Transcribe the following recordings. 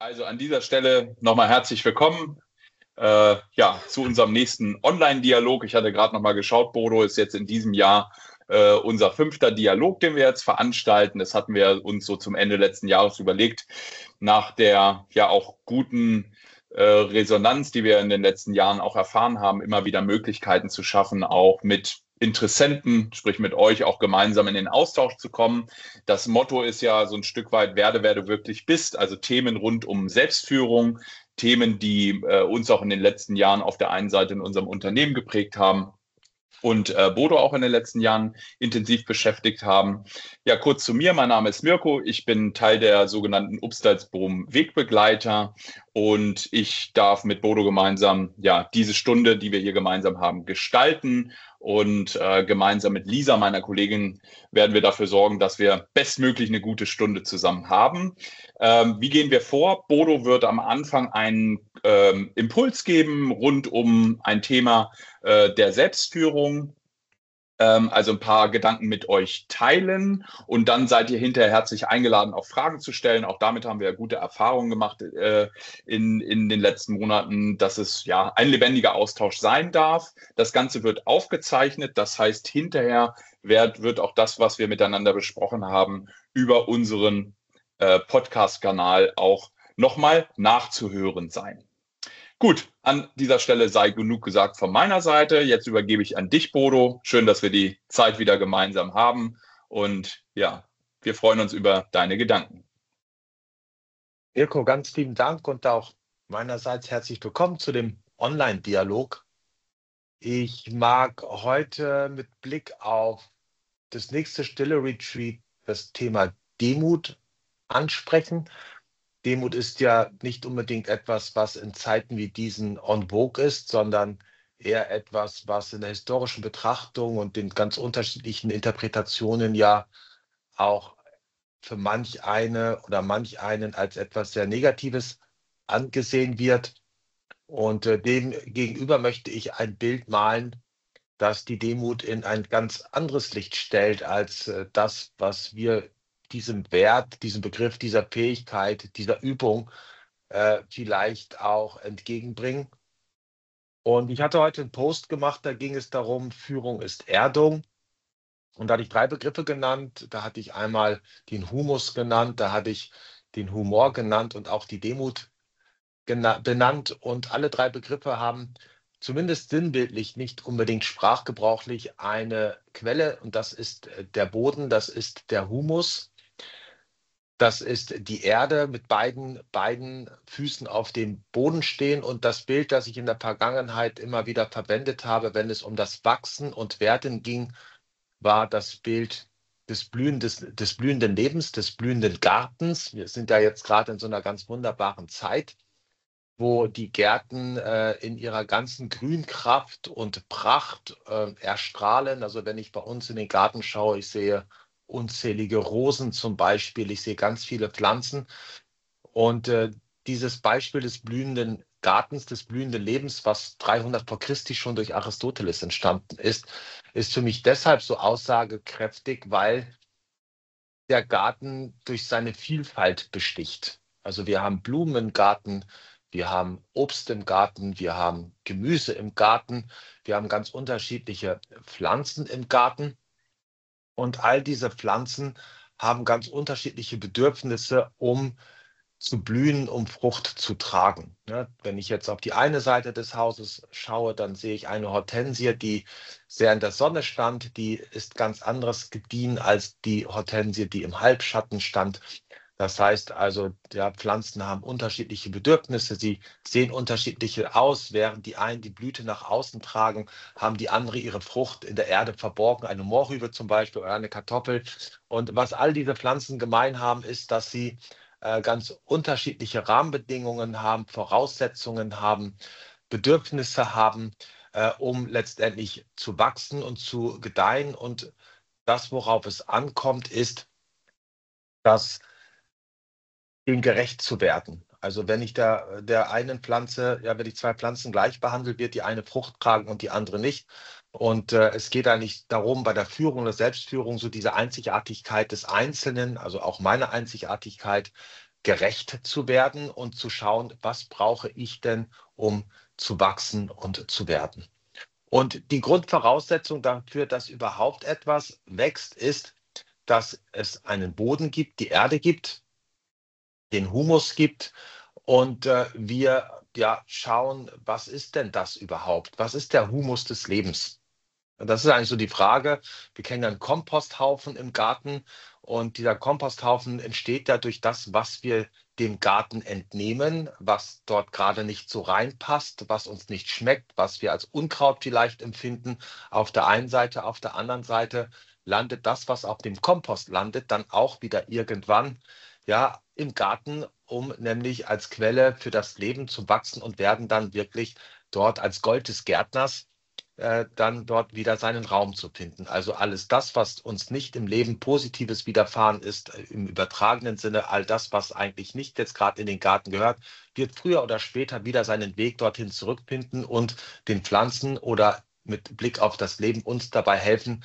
Also an dieser Stelle nochmal herzlich willkommen zu unserem nächsten Online-Dialog. Ich hatte gerade nochmal geschaut, Bodo ist jetzt in diesem Jahr unser 5. Dialog, den wir jetzt veranstalten. Das hatten wir uns so zum Ende letzten Jahres überlegt, nach der ja auch guten Resonanz, die wir in den letzten Jahren auch erfahren haben, immer wieder Möglichkeiten zu schaffen, auch mit Interessenten, sprich mit euch, auch gemeinsam in den Austausch zu kommen. Das Motto ist ja so ein Stück weit, werde, wer du wirklich bist, also Themen rund um Selbstführung, Themen, die uns auch in den letzten Jahren auf der einen Seite in unserem Unternehmen geprägt haben und Bodo auch in den letzten Jahren intensiv beschäftigt haben. Ja, kurz zu mir. Mein Name ist Mirko. Ich bin Teil der sogenannten Upstalsboom Wegbegleiter und ich darf mit Bodo gemeinsam diese Stunde, die wir hier gemeinsam haben, gestalten. Und gemeinsam mit Lisa, meiner Kollegin, werden wir dafür sorgen, dass wir bestmöglich eine gute Stunde zusammen haben. Wie gehen wir vor? Bodo wird am Anfang einen Impuls geben rund um ein Thema der Selbstführung, also ein paar Gedanken mit euch teilen und dann seid ihr hinterher herzlich eingeladen, auch Fragen zu stellen. Auch damit haben wir ja gute Erfahrungen gemacht in den letzten Monaten, dass es ja ein lebendiger Austausch sein darf. Das Ganze wird aufgezeichnet, das heißt, hinterher wird auch das, was wir miteinander besprochen haben, über unseren Podcast-Kanal auch nochmal nachzuhören sein. Gut, an dieser Stelle sei genug gesagt von meiner Seite. Jetzt übergebe ich an dich, Bodo. Schön, dass wir die Zeit wieder gemeinsam haben. Und ja, wir freuen uns über deine Gedanken. Mirko, ganz lieben Dank und auch meinerseits herzlich willkommen zu dem Online-Dialog. Ich mag heute mit Blick auf das nächste Stille-Retreat das Thema Demut ansprechen. Demut ist ja nicht unbedingt etwas, was in Zeiten wie diesen en vogue ist, sondern eher etwas, was in der historischen Betrachtung und den ganz unterschiedlichen Interpretationen ja auch für manch eine oder manch einen als etwas sehr Negatives angesehen wird. Und dem gegenüber möchte ich ein Bild malen, das die Demut in ein ganz anderes Licht stellt als das, was wir diesem Wert, diesem Begriff, dieser Fähigkeit, dieser Übung vielleicht auch entgegenbringen. Und ich hatte heute einen Post gemacht, da ging es darum, Führung ist Erdung. Und da hatte ich 3 Begriffe genannt. Da hatte ich einmal den Humus genannt, da hatte ich den Humor genannt und auch die Demut benannt. Und alle 3 Begriffe haben zumindest sinnbildlich, nicht unbedingt sprachgebrauchlich, eine Quelle. Und das ist der Boden, das ist der Humus. Das ist die Erde mit beiden Füßen auf dem Boden stehen. Und das Bild, das ich in der Vergangenheit immer wieder verwendet habe, wenn es um das Wachsen und Werden ging, war das Bild des blühenden Lebens, des blühenden Gartens. Wir sind ja jetzt gerade in so einer ganz wunderbaren Zeit, wo die Gärten in ihrer ganzen Grünkraft und Pracht erstrahlen. Also wenn ich bei uns in den Garten schaue, ich sehe unzählige Rosen zum Beispiel, ich sehe ganz viele Pflanzen. Und dieses Beispiel des blühenden Gartens, des blühenden Lebens, was 300 vor Christi schon durch Aristoteles entstanden ist, ist für mich deshalb so aussagekräftig, weil der Garten durch seine Vielfalt besticht. Also wir haben Blumen im Garten, wir haben Obst im Garten, wir haben Gemüse im Garten, wir haben ganz unterschiedliche Pflanzen im Garten. Und all diese Pflanzen haben ganz unterschiedliche Bedürfnisse, um zu blühen, um Frucht zu tragen. Ja, wenn ich jetzt auf die eine Seite des Hauses schaue, dann sehe ich eine Hortensie, die sehr in der Sonne stand. Die ist ganz anderes gediehen als die Hortensie, die im Halbschatten stand. Das heißt also, ja, Pflanzen haben unterschiedliche Bedürfnisse, sie sehen unterschiedliche aus. Während die einen die Blüte nach außen tragen, haben die andere ihre Frucht in der Erde verborgen, eine Mohrrübe zum Beispiel oder eine Kartoffel. Und was all diese Pflanzen gemein haben, ist, dass sie ganz unterschiedliche Rahmenbedingungen haben, Voraussetzungen haben, Bedürfnisse haben, um letztendlich zu wachsen und zu gedeihen. Und das, worauf es ankommt, ist, dass dem gerecht zu werden. Also wenn ich der einen Pflanze, ja, wenn ich 2 Pflanzen gleich behandle, wird die eine Frucht tragen und die andere nicht. Und es geht eigentlich darum, bei der Führung oder Selbstführung so diese Einzigartigkeit des Einzelnen, also auch meine Einzigartigkeit, gerecht zu werden und zu schauen, was brauche ich denn, um zu wachsen und zu werden. Und die Grundvoraussetzung dafür, dass überhaupt etwas wächst, ist, dass es einen Boden gibt, die Erde gibt, den Humus gibt und wir ja schauen, was ist denn das überhaupt? Was ist der Humus des Lebens? Und das ist eigentlich so die Frage. Wir kennen einen Komposthaufen im Garten und dieser Komposthaufen entsteht ja durch das, was wir dem Garten entnehmen, was dort gerade nicht so reinpasst, was uns nicht schmeckt, was wir als Unkraut vielleicht empfinden. Auf der einen Seite, auf der anderen Seite landet das, was auf dem Kompost landet, dann auch wieder irgendwann ja im Garten, um nämlich als Quelle für das Leben zu wachsen und werden dann wirklich dort als Gold des Gärtners dann dort wieder seinen Raum zu finden. Also alles das, was uns nicht im Leben Positives widerfahren ist, im übertragenen Sinne, all das, was eigentlich nicht jetzt gerade in den Garten gehört, wird früher oder später wieder seinen Weg dorthin zurückfinden und den Pflanzen oder mit Blick auf das Leben uns dabei helfen,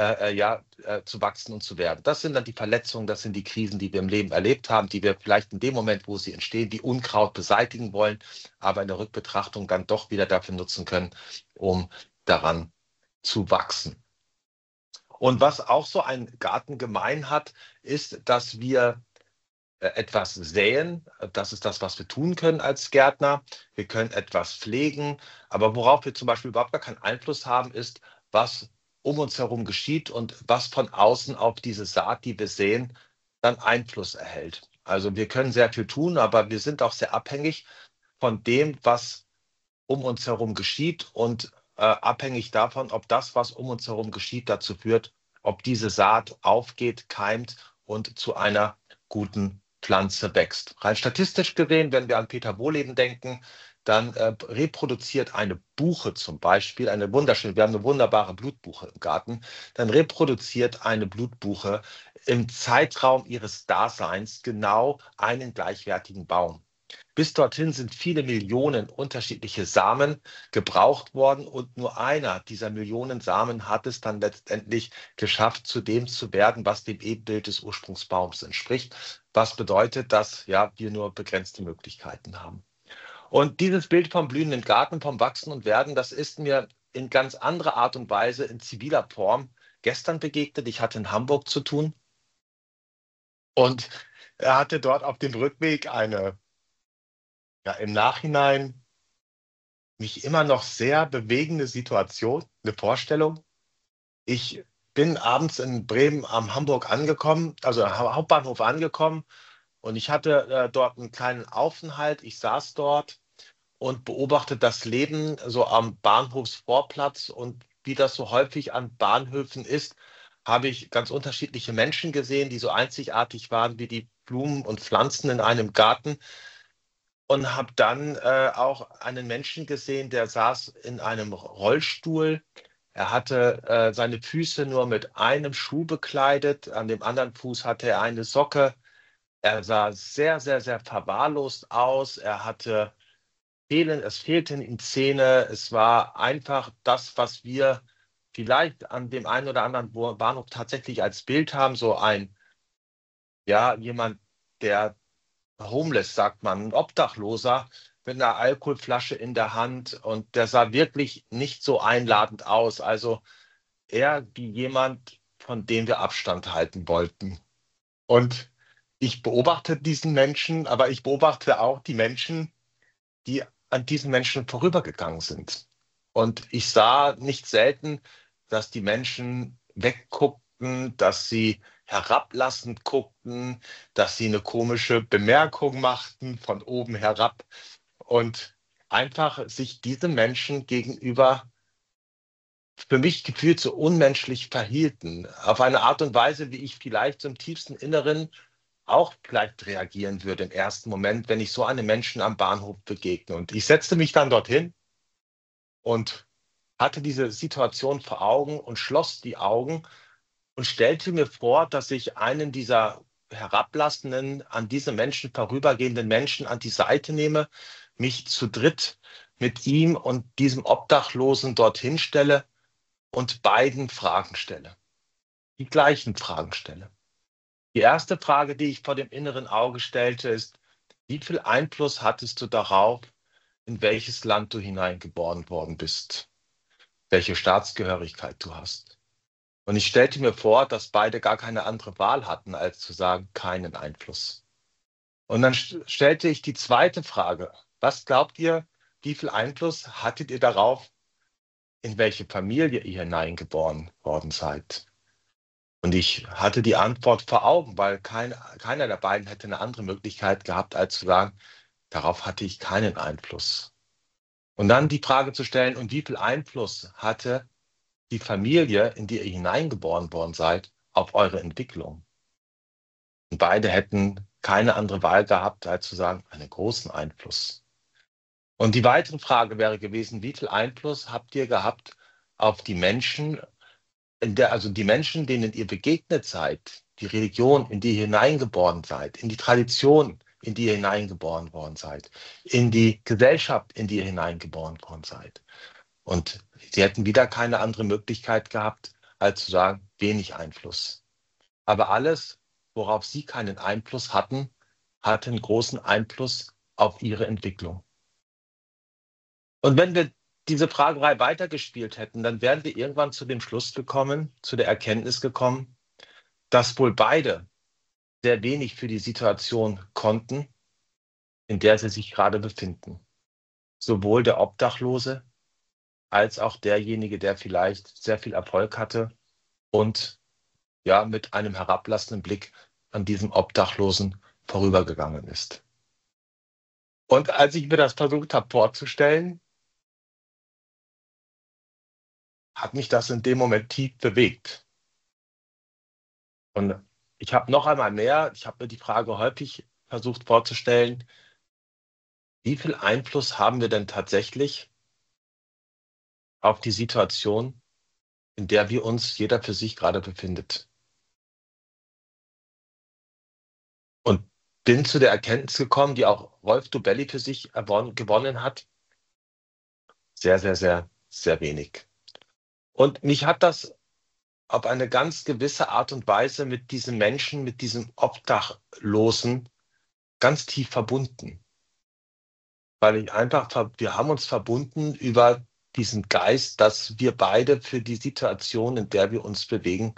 zu wachsen und zu werden. Das sind dann die Verletzungen, das sind die Krisen, die wir im Leben erlebt haben, die wir vielleicht in dem Moment, wo sie entstehen, wie Unkraut beseitigen wollen, aber in der Rückbetrachtung dann doch wieder dafür nutzen können, um daran zu wachsen. Und was auch so ein Garten gemein hat, ist, dass wir etwas säen. Das ist das, was wir tun können als Gärtner. Wir können etwas pflegen. Aber worauf wir zum Beispiel überhaupt gar keinen Einfluss haben, ist, was um uns herum geschieht und was von außen auf diese Saat, die wir säen, dann Einfluss erhält. Also wir können sehr viel tun, aber wir sind auch sehr abhängig von dem, was um uns herum geschieht und abhängig davon, ob das, was um uns herum geschieht, dazu führt, ob diese Saat aufgeht, keimt und zu einer guten Pflanze wächst. Rein statistisch gesehen, wenn wir an Peter Wohleben denken, dann reproduziert eine Buche zum Beispiel, wir haben eine wunderbare Blutbuche im Garten, dann reproduziert eine Blutbuche im Zeitraum ihres Daseins genau einen gleichwertigen Baum. Bis dorthin sind viele Millionen unterschiedliche Samen gebraucht worden und nur einer dieser Millionen Samen hat es dann letztendlich geschafft, zu dem zu werden, was dem Ebenbild des Ursprungsbaums entspricht. Was bedeutet, dass ja, wir nur begrenzte Möglichkeiten haben. Und dieses Bild vom blühenden Garten, vom Wachsen und Werden, das ist mir in ganz anderer Art und Weise in ziviler Form gestern begegnet. Ich hatte in Hamburg zu tun und er hatte dort auf dem Rückweg im Nachhinein mich immer noch sehr bewegende Situation, eine Vorstellung. Ich bin abends in Bremen am Hamburg angekommen, also am Hauptbahnhof angekommen und ich hatte dort einen kleinen Aufenthalt. Ich saß dort und beobachtete das Leben so am Bahnhofsvorplatz und wie das so häufig an Bahnhöfen ist, habe ich ganz unterschiedliche Menschen gesehen, die so einzigartig waren wie die Blumen und Pflanzen in einem Garten und habe dann auch einen Menschen gesehen, der saß in einem Rollstuhl. Er hatte seine Füße nur mit einem Schuh bekleidet, an dem anderen Fuß hatte er eine Socke. Er sah sehr, sehr, sehr verwahrlost aus. Es fehlten ihm Zähne. Es war einfach das, was wir vielleicht an dem einen oder anderen Bahnhof tatsächlich als Bild haben, so jemand, der homeless, sagt man, ein Obdachloser mit einer Alkoholflasche in der Hand und der sah wirklich nicht so einladend aus. Also eher wie jemand, von dem wir Abstand halten wollten. Und ich beobachte diesen Menschen, aber ich beobachte auch die Menschen, die an diesen Menschen vorübergegangen sind. Und ich sah nicht selten, dass die Menschen wegguckten, dass sie herablassend guckten, dass sie eine komische Bemerkung machten von oben herab und einfach sich diesem Menschen gegenüber für mich gefühlt so unmenschlich verhielten. Auf eine Art und Weise, wie ich vielleicht so im tiefsten Inneren auch vielleicht reagieren würde im ersten Moment, wenn ich so einem Menschen am Bahnhof begegne. Und ich setzte mich dann dorthin und hatte diese Situation vor Augen und schloss die Augen und stellte mir vor, dass ich einen dieser herablassenden, an diese Menschen vorübergehenden Menschen an die Seite nehme, mich zu dritt mit ihm und diesem Obdachlosen dorthin stelle und beiden Fragen stelle, die gleichen Fragen stelle. Die erste Frage, die ich vor dem inneren Auge stellte, ist, wie viel Einfluss hattest du darauf, in welches Land du hineingeboren worden bist, welche Staatsgehörigkeit du hast? Und ich stellte mir vor, dass beide gar keine andere Wahl hatten, als zu sagen, keinen Einfluss. Und dann stellte ich die zweite Frage. Was glaubt ihr, wie viel Einfluss hattet ihr darauf, in welche Familie ihr hineingeboren worden seid? Und ich hatte die Antwort vor Augen, weil keiner der beiden hätte eine andere Möglichkeit gehabt, als zu sagen, darauf hatte ich keinen Einfluss. Und dann die Frage zu stellen, und wie viel Einfluss hatte die Familie, in die ihr hineingeboren worden seid, auf eure Entwicklung? Und beide hätten keine andere Wahl gehabt, als zu sagen, einen großen Einfluss. Und die weitere Frage wäre gewesen, wie viel Einfluss habt ihr gehabt auf die Menschen, also die Menschen, denen ihr begegnet seid, die Religion, in die ihr hineingeboren seid, in die Tradition, in die ihr hineingeboren worden seid, in die Gesellschaft, in die ihr hineingeboren worden seid. Und sie hätten wieder keine andere Möglichkeit gehabt, als zu sagen, wenig Einfluss. Aber alles, worauf sie keinen Einfluss hatten, hatte einen großen Einfluss auf ihre Entwicklung. Und wenn wir diese Fragerei weitergespielt hätten, dann wären wir irgendwann zu dem Schluss gekommen, zu der Erkenntnis gekommen, dass wohl beide sehr wenig für die Situation konnten, in der sie sich gerade befinden. Sowohl der Obdachlose als auch derjenige, der vielleicht sehr viel Erfolg hatte und ja mit einem herablassenden Blick an diesem Obdachlosen vorübergegangen ist. Und als ich mir das versucht habe vorzustellen, hat mich das in dem Moment tief bewegt. Und ich habe noch einmal mehr, ich habe mir die Frage häufig versucht vorzustellen, wie viel Einfluss haben wir denn tatsächlich auf die Situation, in der wir uns jeder für sich gerade befindet? Und bin zu der Erkenntnis gekommen, die auch Rolf Dobelli für sich gewonnen hat, sehr, sehr, sehr, sehr wenig. Und mich hat das auf eine ganz gewisse Art und Weise mit diesem Menschen, mit diesem Obdachlosen ganz tief verbunden. Weil wir haben uns verbunden über diesen Geist, dass wir beide für die Situation, in der wir uns bewegen,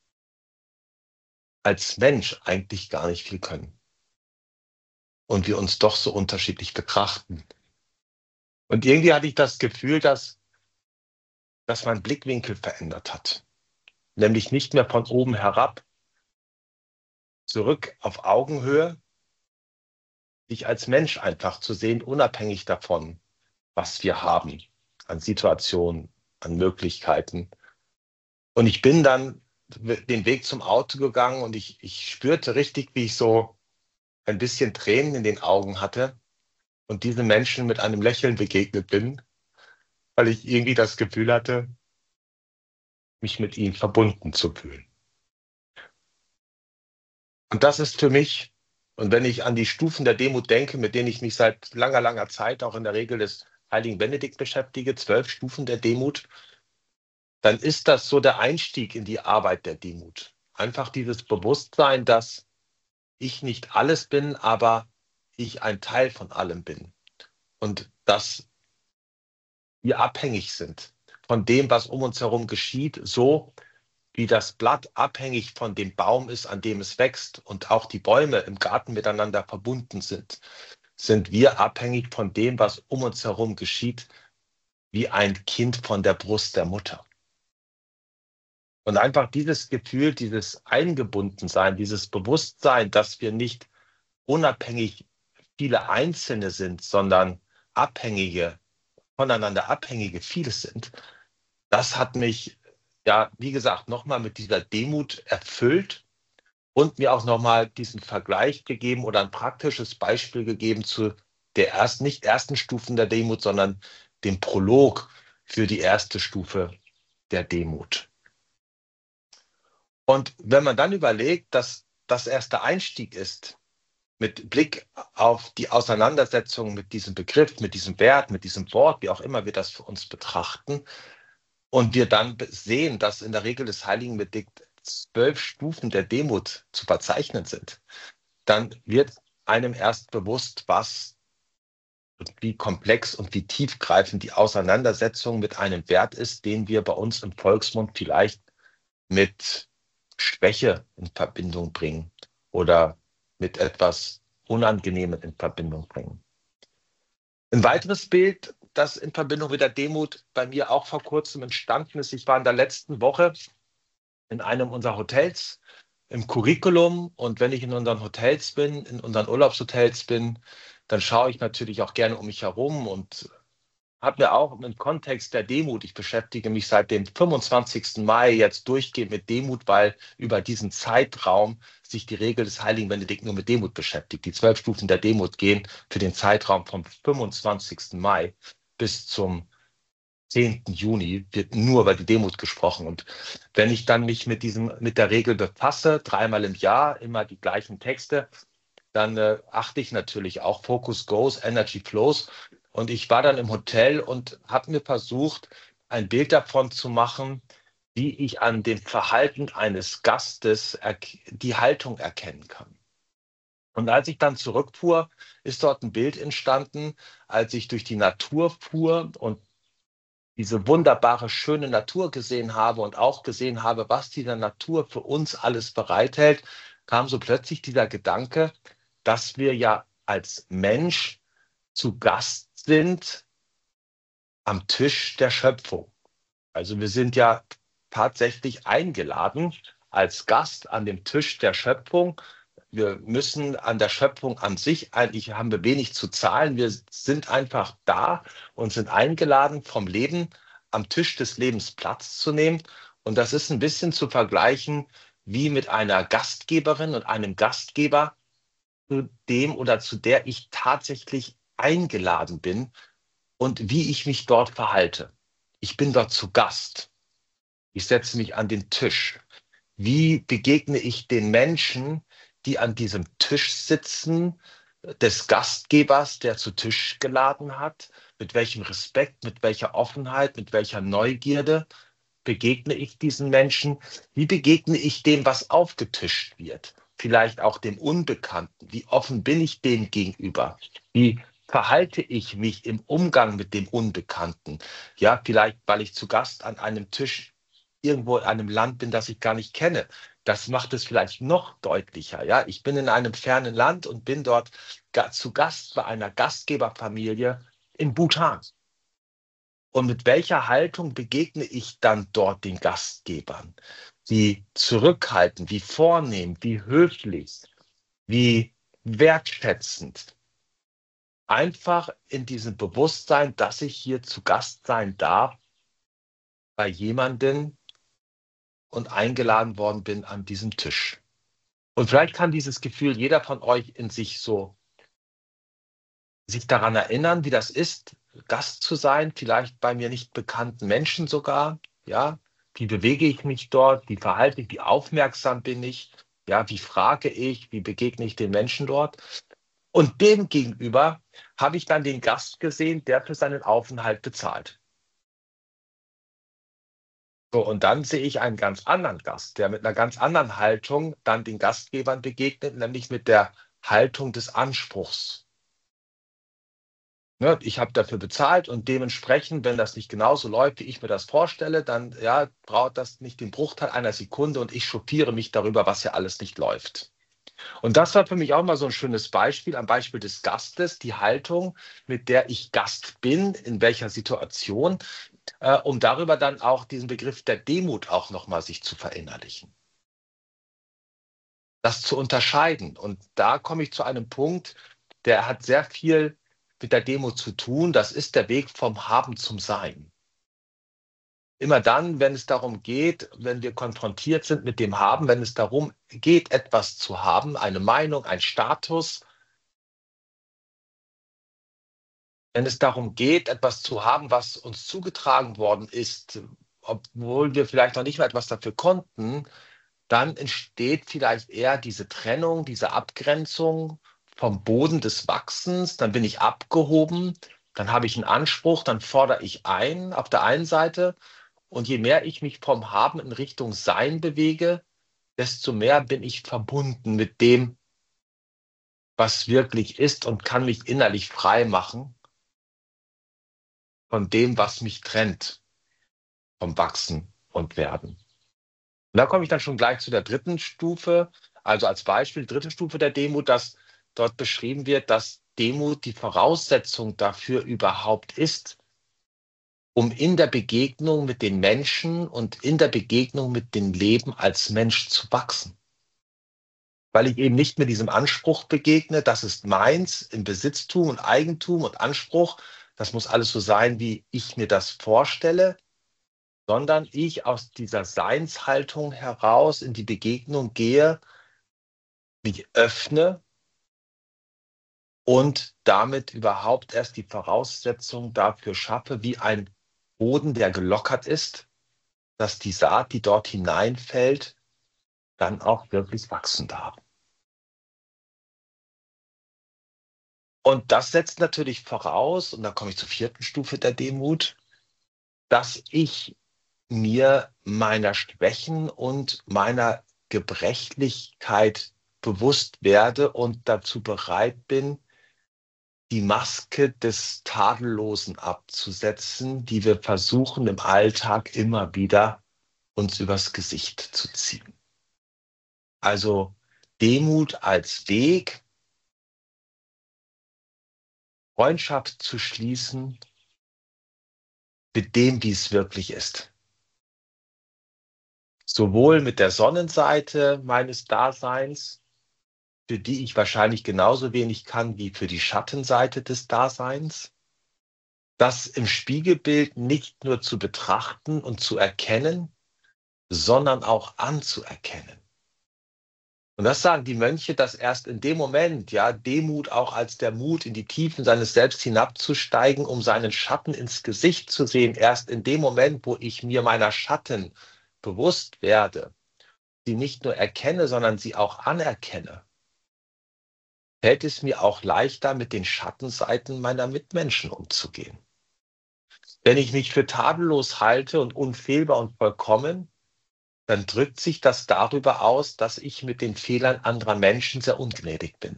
als Mensch eigentlich gar nicht viel können. Und wir uns doch so unterschiedlich betrachten. Und irgendwie hatte ich das Gefühl, dass mein Blickwinkel verändert hat. Nämlich nicht mehr von oben herab, zurück auf Augenhöhe, dich als Mensch einfach zu sehen, unabhängig davon, was wir haben an Situationen, an Möglichkeiten. Und ich bin dann den Weg zum Auto gegangen und ich spürte richtig, wie ich so ein bisschen Tränen in den Augen hatte und diesem Menschen mit einem Lächeln begegnet bin, weil ich irgendwie das Gefühl hatte, mich mit ihm verbunden zu fühlen. Und das ist für mich, und wenn ich an die Stufen der Demut denke, mit denen ich mich seit langer, langer Zeit auch in der Regel des Heiligen Benedikt beschäftige, 12 Stufen der Demut, dann ist das so der Einstieg in die Arbeit der Demut. Einfach dieses Bewusstsein, dass ich nicht alles bin, aber ich ein Teil von allem bin. Und dass wir abhängig sind von dem, was um uns herum geschieht, so wie das Blatt abhängig von dem Baum ist, an dem es wächst und auch die Bäume im Garten miteinander verbunden sind, sind wir abhängig von dem, was um uns herum geschieht, wie ein Kind von der Brust der Mutter. Und einfach dieses Gefühl, dieses Eingebundensein, dieses Bewusstsein, dass wir nicht unabhängig viele Einzelne sind, sondern abhängige, voneinander abhängige viele sind, das hat mich, ja, wie gesagt, nochmal mit dieser Demut erfüllt und mir auch nochmal diesen Vergleich gegeben oder ein praktisches Beispiel gegeben zu nicht ersten Stufen der Demut, sondern dem Prolog für die erste Stufe der Demut. Und wenn man dann überlegt, dass das erste Einstieg ist, mit Blick auf die Auseinandersetzung mit diesem Begriff, mit diesem Wert, mit diesem Wort, wie auch immer wir das für uns betrachten, und wir dann sehen, dass in der Regel des Heiligen Benedikt 12 Stufen der Demut zu verzeichnen sind, dann wird einem erst bewusst, was und wie komplex und wie tiefgreifend die Auseinandersetzung mit einem Wert ist, den wir bei uns im Volksmund vielleicht mit Schwäche in Verbindung bringen oder mit etwas Unangenehmem in Verbindung bringen. Ein weiteres Bild, das in Verbindung mit der Demut bei mir auch vor kurzem entstanden ist: Ich war in der letzten Woche in einem unserer Hotels im Curriculum, und wenn ich in unseren Hotels bin, in unseren Urlaubshotels bin, dann schaue ich natürlich auch gerne um mich herum und habe mir auch im Kontext der Demut, ich beschäftige mich seit dem 25. Mai jetzt durchgehend mit Demut, weil über diesen Zeitraum sich die Regel des heiligen Benedikt nur mit Demut beschäftigt. Die 12 Stufen der Demut gehen für den Zeitraum vom 25. Mai bis zum 10. Juni, wird nur über die Demut gesprochen. Und wenn ich dann mich mit der Regel befasse, 3-mal im Jahr, immer die gleichen Texte, dann achte ich natürlich auch Focus Goes, Energy Flows. Und ich war dann im Hotel und habe mir versucht, ein Bild davon zu machen, wie ich an dem Verhalten eines Gastes die Haltung erkennen kann. Und als ich dann zurückfuhr, ist dort ein Bild entstanden, als ich durch die Natur fuhr und diese wunderbare, schöne Natur gesehen habe und auch gesehen habe, was die Natur für uns alles bereithält, kam so plötzlich dieser Gedanke, dass wir ja als Mensch zu Gast sind am Tisch der Schöpfung. Also wir sind ja tatsächlich eingeladen als Gast an dem Tisch der Schöpfung. Wir müssen an der Schöpfung an sich, eigentlich haben wir wenig zu zahlen. Wir sind einfach da und sind eingeladen, vom Leben am Tisch des Lebens Platz zu nehmen. Und das ist ein bisschen zu vergleichen wie mit einer Gastgeberin und einem Gastgeber, zu dem oder zu der ich tatsächlich eingeladen bin und wie ich mich dort verhalte. Ich bin dort zu Gast. Ich setze mich an den Tisch. Wie begegne ich den Menschen, die an diesem Tisch sitzen, des Gastgebers, der zu Tisch geladen hat? Mit welchem Respekt, mit welcher Offenheit, mit welcher Neugierde begegne ich diesen Menschen? Wie begegne ich dem, was aufgetischt wird? Vielleicht auch dem Unbekannten. Wie offen bin ich dem gegenüber? Wie verhalte ich mich im Umgang mit dem Unbekannten? Ja, vielleicht, weil ich zu Gast an einem Tisch irgendwo in einem Land bin, das ich gar nicht kenne. Das macht es vielleicht noch deutlicher. Ja, ich bin in einem fernen Land und bin dort zu Gast bei einer Gastgeberfamilie in Bhutan. Und mit welcher Haltung begegne ich dann dort den Gastgebern? Wie zurückhaltend, wie vornehm, wie höflich, wie wertschätzend. Einfach in diesem Bewusstsein, dass ich hier zu Gast sein darf bei jemandem und eingeladen worden bin an diesem Tisch. Und vielleicht kann dieses Gefühl jeder von euch in sich sich daran erinnern, wie das ist, Gast zu sein, vielleicht bei mir nicht bekannten Menschen sogar, ja. Wie bewege ich mich dort? Wie verhalte ich? Wie aufmerksam bin ich? Ja, wie frage ich? Wie begegne ich den Menschen dort? Und dem gegenüber habe ich dann den Gast gesehen, der für seinen Aufenthalt bezahlt. So, und dann sehe ich einen ganz anderen Gast, der mit einer ganz anderen Haltung dann den Gastgebern begegnet, nämlich mit der Haltung des Anspruchs. Ne, ich habe dafür bezahlt und dementsprechend, wenn das nicht genauso läuft, wie ich mir das vorstelle, dann ja, braucht das nicht den Bruchteil einer Sekunde und ich chauffiere mich darüber, was ja alles nicht läuft. Und das war für mich auch mal so ein schönes Beispiel, am Beispiel des Gastes, die Haltung, mit der ich Gast bin, in welcher Situation, um darüber dann auch diesen Begriff der Demut auch nochmal sich zu verinnerlichen. Das zu unterscheiden. Und da komme ich zu einem Punkt, der hat sehr viel mit der Demut zu tun. Das ist der Weg vom Haben zum Sein. Immer dann, wenn es darum geht, wenn wir konfrontiert sind mit dem Haben, wenn es darum geht, etwas zu haben, eine Meinung, ein Status, wenn es darum geht, etwas zu haben, was uns zugetragen worden ist, obwohl wir vielleicht noch nicht mal etwas dafür konnten, dann entsteht vielleicht eher diese Trennung, diese Abgrenzung vom Boden des Wachsens. Dann bin ich abgehoben, dann habe ich einen Anspruch, dann fordere ich ein auf der einen Seite. Und je mehr ich mich vom Haben in Richtung Sein bewege, desto mehr bin ich verbunden mit dem, was wirklich ist und kann mich innerlich frei machen von dem, was mich trennt vom Wachsen und Werden. Und da komme ich dann schon gleich zu der dritten Stufe, also als Beispiel, die dritte Stufe der Demut, dass dort beschrieben wird, dass Demut die Voraussetzung dafür überhaupt ist, um in der Begegnung mit den Menschen und in der Begegnung mit dem Leben als Mensch zu wachsen. Weil ich eben nicht mit diesem Anspruch begegne, das ist meins im Besitztum und Eigentum und Anspruch, das muss alles so sein, wie ich mir das vorstelle, sondern ich aus dieser Seinshaltung heraus in die Begegnung gehe, mich öffne und damit überhaupt erst die Voraussetzung dafür schaffe, wie ein Boden, der gelockert ist, dass die Saat, die dort hineinfällt, dann auch wirklich wachsen darf. Und das setzt natürlich voraus, und da komme ich zur vierten Stufe der Demut, dass ich mir meiner Schwächen und meiner Gebrechlichkeit bewusst werde und dazu bereit bin, die Maske des Tadellosen abzusetzen, die wir versuchen im Alltag immer wieder uns übers Gesicht zu ziehen. Also Demut als Weg, Freundschaft zu schließen mit dem, wie es wirklich ist. Sowohl mit der Sonnenseite meines Daseins, für die ich wahrscheinlich genauso wenig kann wie für die Schattenseite des Daseins, das im Spiegelbild nicht nur zu betrachten und zu erkennen, sondern auch anzuerkennen. Und das sagen die Mönche, dass erst in dem Moment, ja, Demut auch als der Mut, in die Tiefen seines Selbst hinabzusteigen, um seinen Schatten ins Gesicht zu sehen, erst in dem Moment, wo ich mir meiner Schatten bewusst werde, sie nicht nur erkenne, sondern sie auch anerkenne, fällt es mir auch leichter, mit den Schattenseiten meiner Mitmenschen umzugehen. Wenn ich mich für tadellos halte und unfehlbar und vollkommen, dann drückt sich das darüber aus, dass ich mit den Fehlern anderer Menschen sehr ungnädig bin.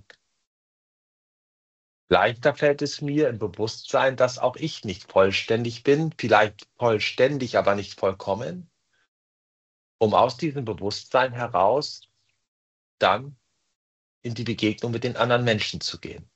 Leichter fällt es mir im Bewusstsein, dass auch ich nicht vollständig bin, vielleicht vollständig, aber nicht vollkommen, um aus diesem Bewusstsein heraus dann in die Begegnung mit den anderen Menschen zu gehen.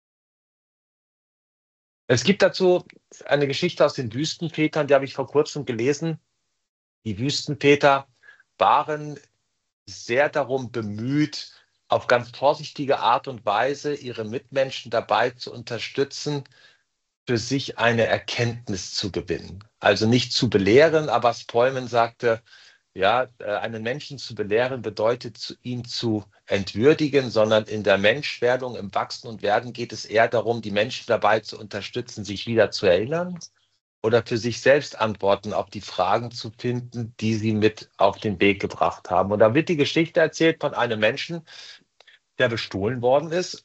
Es gibt dazu eine Geschichte aus den Wüstenvätern, die habe ich vor kurzem gelesen. Die Wüstenväter waren sehr darum bemüht, auf ganz vorsichtige Art und Weise ihre Mitmenschen dabei zu unterstützen, für sich eine Erkenntnis zu gewinnen. Also nicht zu belehren, aber Spoelmann sagte, ja, einen Menschen zu belehren bedeutet, ihn zu entwürdigen, sondern in der Menschwerdung, im Wachsen und Werden geht es eher darum, die Menschen dabei zu unterstützen, sich wieder zu erinnern oder für sich selbst Antworten auf die Fragen zu finden, die sie mit auf den Weg gebracht haben. Und da wird die Geschichte erzählt von einem Menschen, der bestohlen worden ist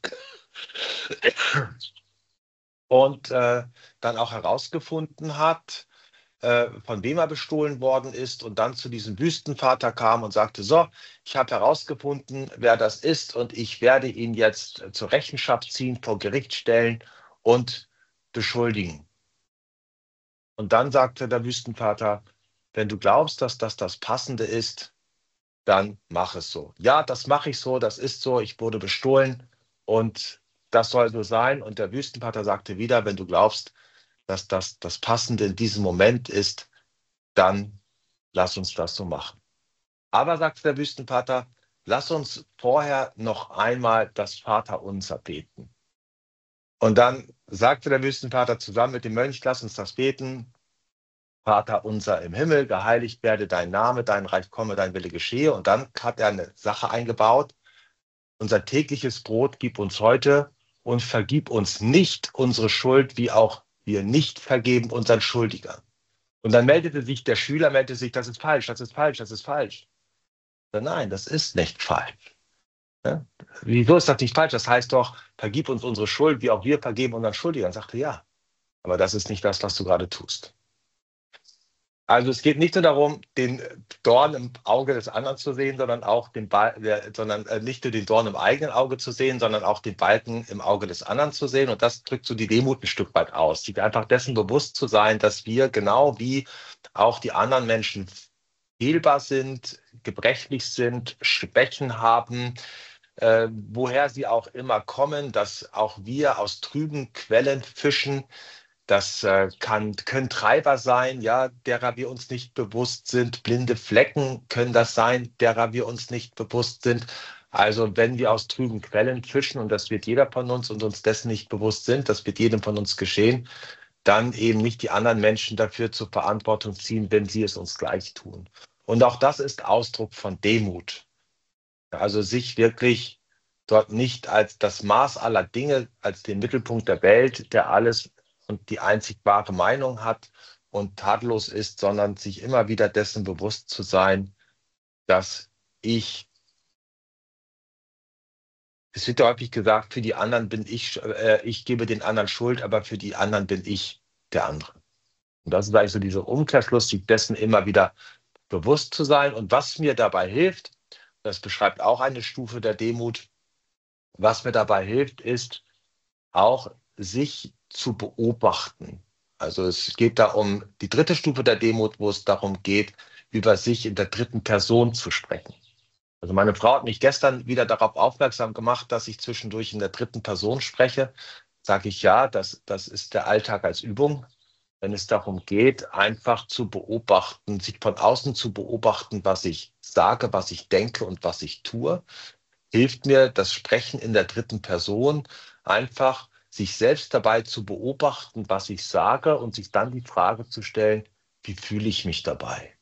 und dann auch herausgefunden hat, von wem er bestohlen worden ist und dann zu diesem Wüstenvater kam und sagte, so, ich habe herausgefunden, wer das ist und ich werde ihn jetzt zur Rechenschaft ziehen, vor Gericht stellen und beschuldigen. Und dann sagte der Wüstenvater, wenn du glaubst, dass das Passende ist, dann mach es so. Ja, das mache ich so, das ist so, ich wurde bestohlen und das soll so sein. Und der Wüstenvater sagte wieder, wenn du glaubst, dass das Passende in diesem Moment ist, dann lass uns das so machen. Aber, sagte der Wüstenvater, lass uns vorher noch einmal das Vaterunser beten. Und dann sagte der Wüstenvater zusammen mit dem Mönch, lass uns das beten. Vater unser im Himmel, geheiligt werde dein Name, dein Reich komme, dein Wille geschehe. Und dann hat er eine Sache eingebaut. Unser tägliches Brot gib uns heute und vergib uns nicht unsere Schuld, wie auch wir nicht vergeben unseren Schuldigern. Und dann meldete sich der Schüler, das ist falsch, das ist falsch, das ist falsch. Nein, das ist nicht falsch. Ja? Wieso ist das nicht falsch? Das heißt doch, vergib uns unsere Schuld, wie auch wir vergeben unseren Schuldigern. Sagte ja, aber das ist nicht das, was du gerade tust. Also es geht nicht nur darum, den Dorn im Auge des anderen zu sehen, sondern auch nicht nur den Dorn im eigenen Auge zu sehen, sondern auch den Balken im Auge des anderen zu sehen. Und das drückt so die Demut ein Stück weit aus, sich einfach dessen bewusst zu sein, dass wir genau wie auch die anderen Menschen fehlbar sind, gebrechlich sind, Schwächen haben, woher sie auch immer kommen, dass auch wir aus trüben Quellen fischen. Das können Treiber sein, ja, derer wir uns nicht bewusst sind. Blinde Flecken können das sein, derer wir uns nicht bewusst sind. Also wenn wir aus trüben Quellen fischen, und das wird jeder von uns und uns dessen nicht bewusst sind, das wird jedem von uns geschehen, dann eben nicht die anderen Menschen dafür zur Verantwortung ziehen, wenn sie es uns gleich tun. Und auch das ist Ausdruck von Demut. Also sich wirklich dort nicht als das Maß aller Dinge, als den Mittelpunkt der Welt, der alles und die einzig wahre Meinung hat und tadellos ist, sondern sich immer wieder dessen bewusst zu sein, dass ich, es wird ja häufig gesagt, für die anderen bin ich gebe den anderen Schuld, aber für die anderen bin ich der andere. Und das ist eigentlich so dieser Umkehrschluss, sich dessen immer wieder bewusst zu sein. Und was mir dabei hilft, das beschreibt auch eine Stufe der Demut, was mir dabei hilft, ist auch sich zu beobachten. Also es geht da um die dritte Stufe der Demut, wo es darum geht, über sich in der dritten Person zu sprechen. Also meine Frau hat mich gestern wieder darauf aufmerksam gemacht, dass ich zwischendurch in der dritten Person spreche. Sage ich ja, das ist der Alltag als Übung. Wenn es darum geht, einfach zu beobachten, sich von außen zu beobachten, was ich sage, was ich denke und was ich tue, hilft mir das Sprechen in der dritten Person einfach, sich selbst dabei zu beobachten, was ich sage und sich dann die Frage zu stellen, wie fühle ich mich dabei?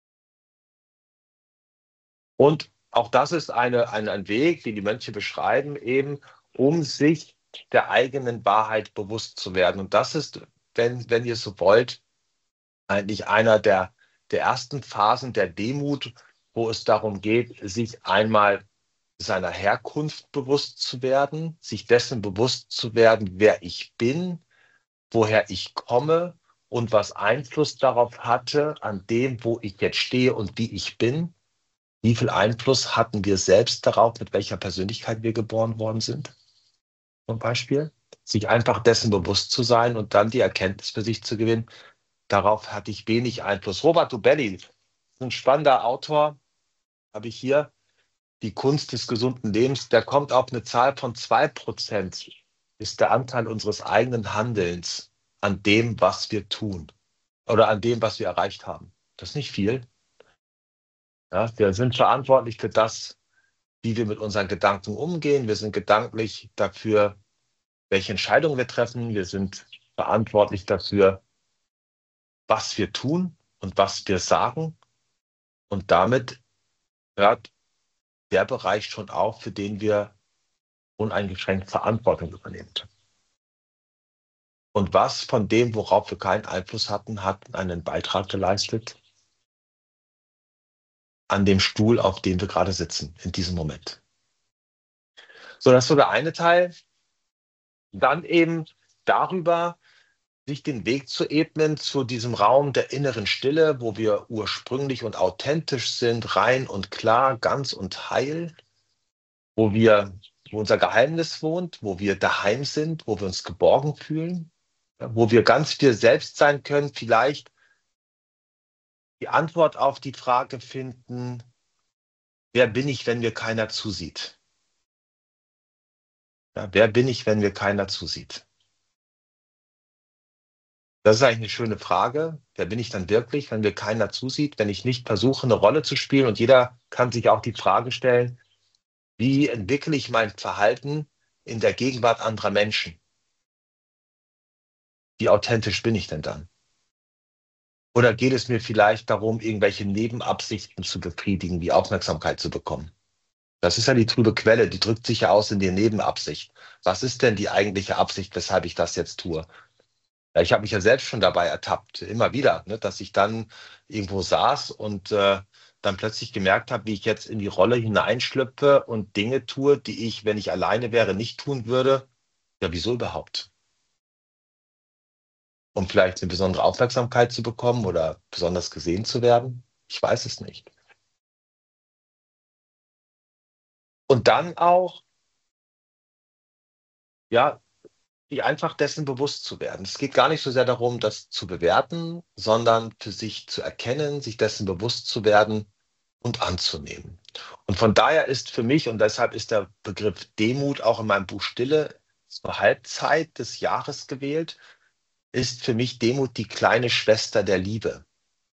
Und auch das ist ein Weg, den die Mönche beschreiben, eben um sich der eigenen Wahrheit bewusst zu werden. Und das ist, wenn ihr es so wollt, eigentlich einer der ersten Phasen der Demut, wo es darum geht, sich einmal seiner Herkunft bewusst zu werden, sich dessen bewusst zu werden, wer ich bin, woher ich komme und was Einfluss darauf hatte, an dem, wo ich jetzt stehe und wie ich bin. Wie viel Einfluss hatten wir selbst darauf, mit welcher Persönlichkeit wir geboren worden sind, zum Beispiel? Sich einfach dessen bewusst zu sein und dann die Erkenntnis für sich zu gewinnen, darauf hatte ich wenig Einfluss. Robert Dubelli, ein spannender Autor, habe ich hier. Die Kunst des gesunden Lebens, der kommt auf eine Zahl von 2%, ist der Anteil unseres eigenen Handelns an dem, was wir tun oder an dem, was wir erreicht haben. Das ist nicht viel. Ja, wir sind verantwortlich für das, wie wir mit unseren Gedanken umgehen. Wir sind gedanklich dafür, welche Entscheidungen wir treffen. Wir sind verantwortlich dafür, was wir tun und was wir sagen. Und damit hört der Bereich schon auf, für den wir uneingeschränkt Verantwortung übernehmen. Und was von dem, worauf wir keinen Einfluss hatten, hat einen Beitrag geleistet an dem Stuhl, auf dem wir gerade sitzen, in diesem Moment. So, das ist so der eine Teil. Dann eben darüber, sich den Weg zu ebnen zu diesem Raum der inneren Stille, wo wir ursprünglich und authentisch sind, rein und klar, ganz und heil, wo unser Geheimnis wohnt, wo wir daheim sind, wo wir uns geborgen fühlen, ja, wo wir ganz wir selbst sein können, vielleicht die Antwort auf die Frage finden, wer bin ich, wenn mir keiner zusieht? Ja, wer bin ich, wenn mir keiner zusieht? Das ist eigentlich eine schöne Frage. Wer bin ich dann wirklich, wenn mir keiner zusieht, wenn ich nicht versuche, eine Rolle zu spielen? Und jeder kann sich auch die Frage stellen, wie entwickle ich mein Verhalten in der Gegenwart anderer Menschen? Wie authentisch bin ich denn dann? Oder geht es mir vielleicht darum, irgendwelche Nebenabsichten zu befriedigen, wie Aufmerksamkeit zu bekommen? Das ist ja die trübe Quelle, die drückt sich ja aus in die Nebenabsicht. Was ist denn die eigentliche Absicht, weshalb ich das jetzt tue? Ja, ich habe mich ja selbst schon dabei ertappt, immer wieder, ne, dass ich dann irgendwo saß und dann plötzlich gemerkt habe, wie ich jetzt in die Rolle hineinschlüpfe und Dinge tue, die ich, wenn ich alleine wäre, nicht tun würde. Ja, wieso überhaupt? um vielleicht eine besondere Aufmerksamkeit zu bekommen oder besonders gesehen zu werden? Ich weiß es nicht. Und dann auch, ja, sich einfach dessen bewusst zu werden. Es geht gar nicht so sehr darum, das zu bewerten, sondern für sich zu erkennen, sich dessen bewusst zu werden und anzunehmen. Und von daher ist für mich, und deshalb ist der Begriff Demut auch in meinem Buch Stille zur Halbzeit des Jahres gewählt, ist für mich Demut die kleine Schwester der Liebe.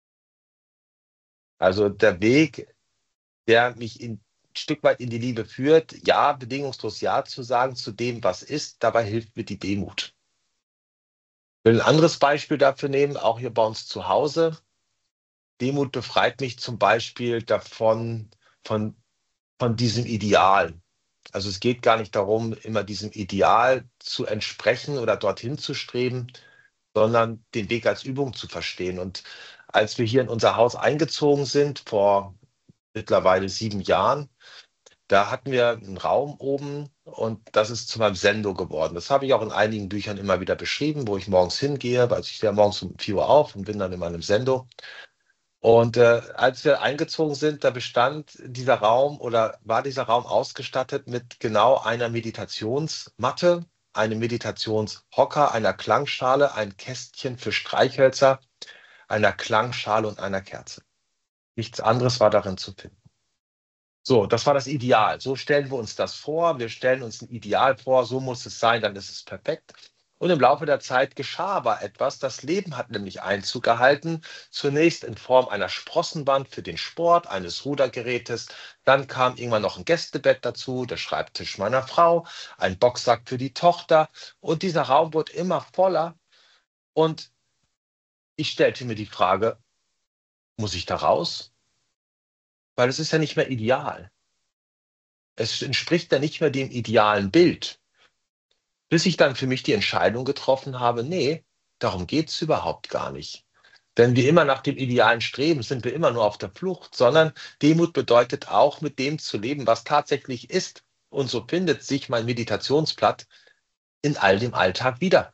Also der Weg, der mich ein Stück weit in die Liebe führt, ja, bedingungslos Ja zu sagen zu dem, was ist, dabei hilft mir die Demut. Ich will ein anderes Beispiel dafür nehmen, auch hier bei uns zu Hause. Demut befreit mich zum Beispiel davon, von, von diesem Ideal. Also es geht gar nicht darum, immer diesem Ideal zu entsprechen oder dorthin zu streben, sondern den Weg als Übung zu verstehen. Und als wir hier in unser Haus eingezogen sind, vor mittlerweile 7 Jahren, da hatten wir einen Raum oben und das ist zu meinem Sendo geworden. Das habe ich auch in einigen Büchern immer wieder beschrieben, wo ich morgens hingehe, weil ich stehe ja morgens um 4 Uhr auf und bin dann in meinem Sendo. Und als wir eingezogen sind, da bestand dieser Raum oder war dieser Raum ausgestattet mit genau einer Meditationsmatte, einem Meditationshocker, einer Klangschale, ein Kästchen für Streichhölzer, einer Klangschale und einer Kerze. Nichts anderes war darin zu finden. So, das war das Ideal. So stellen wir uns das vor. Wir stellen uns ein Ideal vor, so muss es sein, dann ist es perfekt. Und im Laufe der Zeit geschah aber etwas. Das Leben hat nämlich Einzug gehalten. Zunächst in Form einer Sprossenwand für den Sport, eines Rudergerätes. Dann kam irgendwann noch ein Gästebett dazu, der Schreibtisch meiner Frau, ein Boxsack für die Tochter. Und dieser Raum wurde immer voller. Und ich stellte mir die Frage, muss ich da raus? Weil es ist ja nicht mehr ideal. Es entspricht ja nicht mehr dem idealen Bild. Bis ich dann für mich die Entscheidung getroffen habe, nee, darum geht's überhaupt gar nicht. Wenn wir immer nach dem Idealen streben, sind wir immer nur auf der Flucht, sondern Demut bedeutet auch, mit dem zu leben, was tatsächlich ist. Und so findet sich mein Meditationsblatt in all dem Alltag wieder.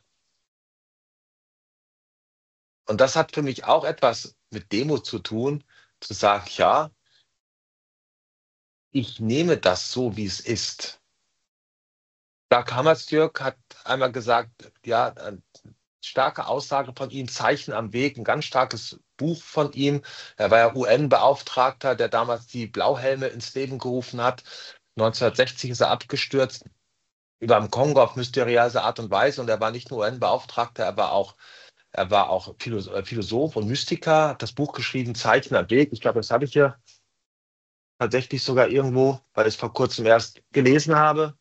Und das hat für mich auch etwas mit Demut zu tun, zu sagen, ja, ich nehme das so, wie es ist. Dag Hammarskjöld hat einmal gesagt, ja, starke Aussage von ihm, Zeichen am Weg, ein ganz starkes Buch von ihm. Er war ja UN-Beauftragter, der damals die Blauhelme ins Leben gerufen hat. 1960 ist er abgestürzt über dem Kongo auf mysteriöse Art und Weise. Und er war nicht nur UN-Beauftragter, er war auch Philosoph und Mystiker, hat das Buch geschrieben, Zeichen am Weg. Ich glaube, das habe ich hier tatsächlich sogar irgendwo, weil ich es vor kurzem erst gelesen habe.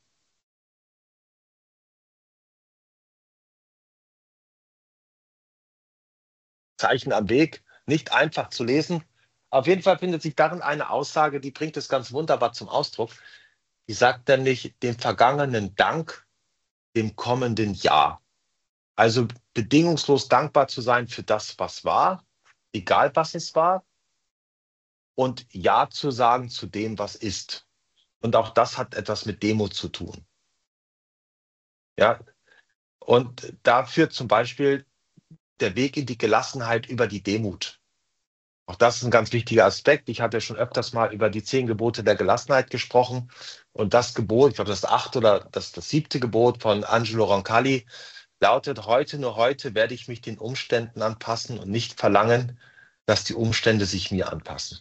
Zeichen am Weg, nicht einfach zu lesen. Auf jeden Fall findet sich darin eine Aussage, die bringt es ganz wunderbar zum Ausdruck. Die sagt nämlich dem vergangenen Dank, dem kommenden Ja. Also bedingungslos dankbar zu sein für das, was war, egal was es war, und Ja zu sagen zu dem, was ist. Und auch das hat etwas mit Demut zu tun. Ja, und da führt zum Beispiel der Weg in die Gelassenheit über die Demut. Auch das ist ein ganz wichtiger Aspekt. Ich hatte ja schon öfters mal über die 10 Gebote der Gelassenheit gesprochen. Und das Gebot, ich glaube, das 8. oder das 7. Gebot von Angelo Roncalli lautet: Heute, nur heute werde ich mich den Umständen anpassen und nicht verlangen, dass die Umstände sich mir anpassen.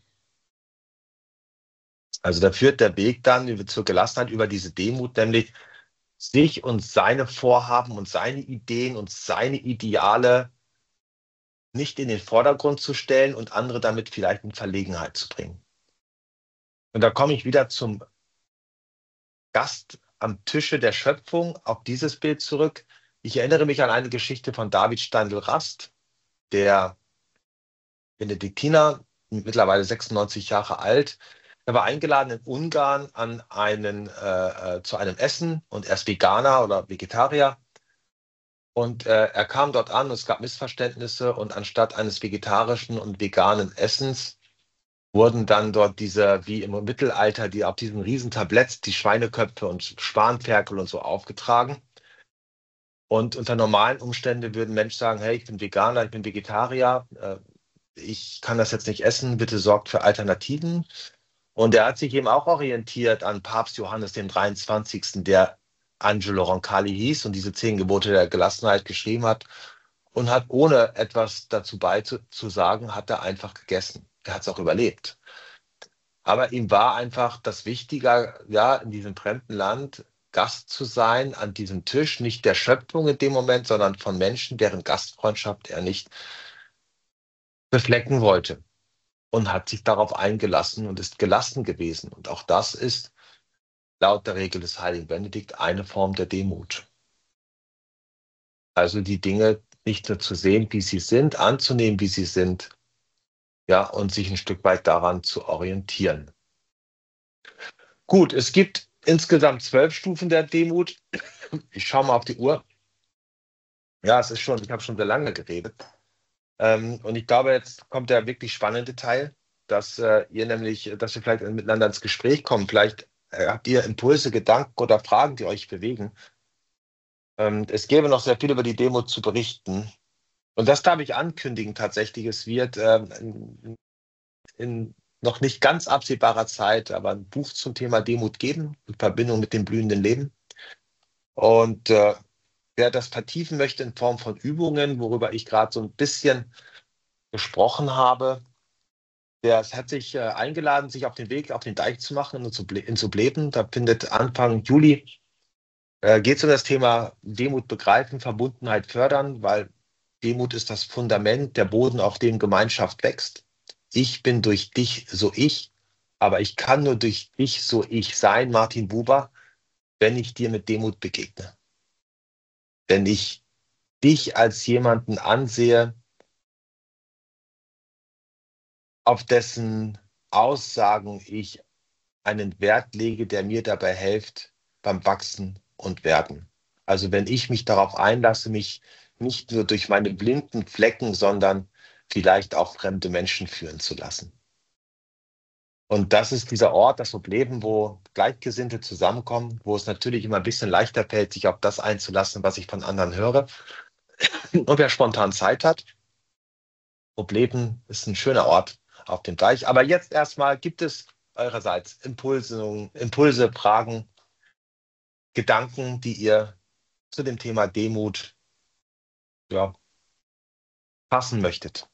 Also da führt der Weg dann zur Gelassenheit über diese Demut, nämlich sich und seine Vorhaben und seine Ideen und seine Ideale nicht in den Vordergrund zu stellen und andere damit vielleicht in Verlegenheit zu bringen. Und da komme ich wieder zum Gast am Tische der Schöpfung, auf dieses Bild zurück. Ich erinnere mich an eine Geschichte von David Steindl-Rast, der Benediktiner, mittlerweile 96 Jahre alt. Er war eingeladen in Ungarn zu einem Essen und er ist Veganer oder Vegetarier. Und er kam dort an und es gab Missverständnisse und anstatt eines vegetarischen und veganen Essens wurden dann dort diese, wie im Mittelalter, die auf diesem Riesentablett, die Schweineköpfe und Spanferkel und so aufgetragen. Und unter normalen Umständen würde ein Mensch sagen, hey, ich bin Veganer, ich bin Vegetarier, ich kann das jetzt nicht essen, bitte sorgt für Alternativen. Und er hat sich eben auch orientiert an Papst Johannes dem 23., der Angelo Roncalli hieß und diese 10 Gebote der Gelassenheit geschrieben hat und hat, ohne etwas dazu beizusagen, hat er einfach gegessen. Er hat es auch überlebt. Aber ihm war einfach das Wichtiger, ja, in diesem fremden Land Gast zu sein an diesem Tisch, nicht der Schöpfung in dem Moment, sondern von Menschen, deren Gastfreundschaft er nicht beflecken wollte, und hat sich darauf eingelassen und ist gelassen gewesen. Und auch das ist laut der Regel des heiligen Benedikt eine Form der Demut. Also die Dinge nicht nur zu sehen, wie sie sind, anzunehmen, wie sie sind, ja, und sich ein Stück weit daran zu orientieren. Gut, es gibt insgesamt 12 Stufen der Demut. Ich schaue mal auf die Uhr. Ja, ich habe schon sehr lange geredet. Und ich glaube, jetzt kommt der wirklich spannende Teil, dass dass wir vielleicht miteinander ins Gespräch kommen. Vielleicht habt ihr Impulse, Gedanken oder Fragen, die euch bewegen. Es gäbe noch sehr viel über die Demut zu berichten. Und das darf ich ankündigen tatsächlich. Es wird in noch nicht ganz absehbarer Zeit aber ein Buch zum Thema Demut geben, in Verbindung mit dem blühenden Leben. Und wer das vertiefen möchte in Form von Übungen, worüber ich gerade so ein bisschen gesprochen habe, der ist herzlich eingeladen, sich auf den Weg auf den Deich zu machen in Subleben. Da findet Anfang Juli geht es um das Thema Demut begreifen, Verbundenheit fördern, weil Demut ist das Fundament, der Boden, auf dem Gemeinschaft wächst. Ich bin durch dich so ich, aber ich kann nur durch dich so ich sein, Martin Buber, wenn ich dir mit Demut begegne. Wenn ich dich als jemanden ansehe, auf dessen Aussagen ich einen Wert lege, der mir dabei hilft beim Wachsen und Werden. Also wenn ich mich darauf einlasse, mich nicht nur durch meine blinden Flecken, sondern vielleicht auch fremde Menschen führen zu lassen. Und das ist dieser Ort, das Leben, wo Gleichgesinnte zusammenkommen, wo es natürlich immer ein bisschen leichter fällt, sich auf das einzulassen, was ich von anderen höre. Und wer spontan Zeit hat, Leben ist ein schöner Ort auf dem Deich. Aber jetzt erstmal, gibt es eurerseits Impulse, Fragen, Gedanken, die ihr zu dem Thema Demut, ja, fassen möchtet?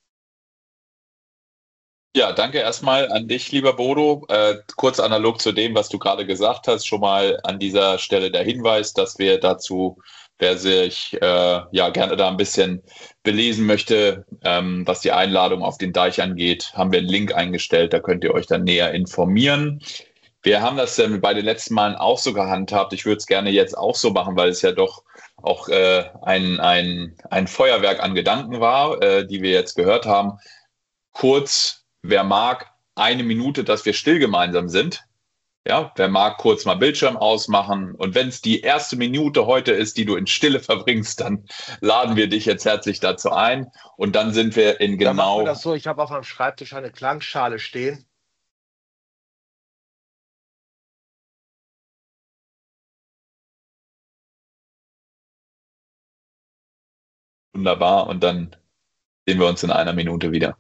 Ja, danke erstmal an dich, lieber Bodo. Kurz analog zu dem, was du gerade gesagt hast, schon mal an dieser Stelle der Hinweis, dass wir dazu, wer sich ja gerne da ein bisschen belesen möchte, was die Einladung auf den Deich angeht, haben wir einen Link eingestellt, da könnt ihr euch dann näher informieren. Wir haben das bei den letzten Malen auch so gehandhabt. Ich würde es gerne jetzt auch so machen, weil es ja doch auch ein Feuerwerk an Gedanken war, die wir jetzt gehört haben. Kurz, wer mag, 1 Minute, dass wir still gemeinsam sind. Ja, wer mag, kurz mal Bildschirm ausmachen. Und wenn es die erste Minute heute ist, die du in Stille verbringst, dann laden wir dich jetzt herzlich dazu ein. Und dann sind wir in Dann machen wir genau. das so, ich habe auf meinem Schreibtisch eine Klangschale stehen. Wunderbar. Und dann sehen wir uns in 1 Minute wieder.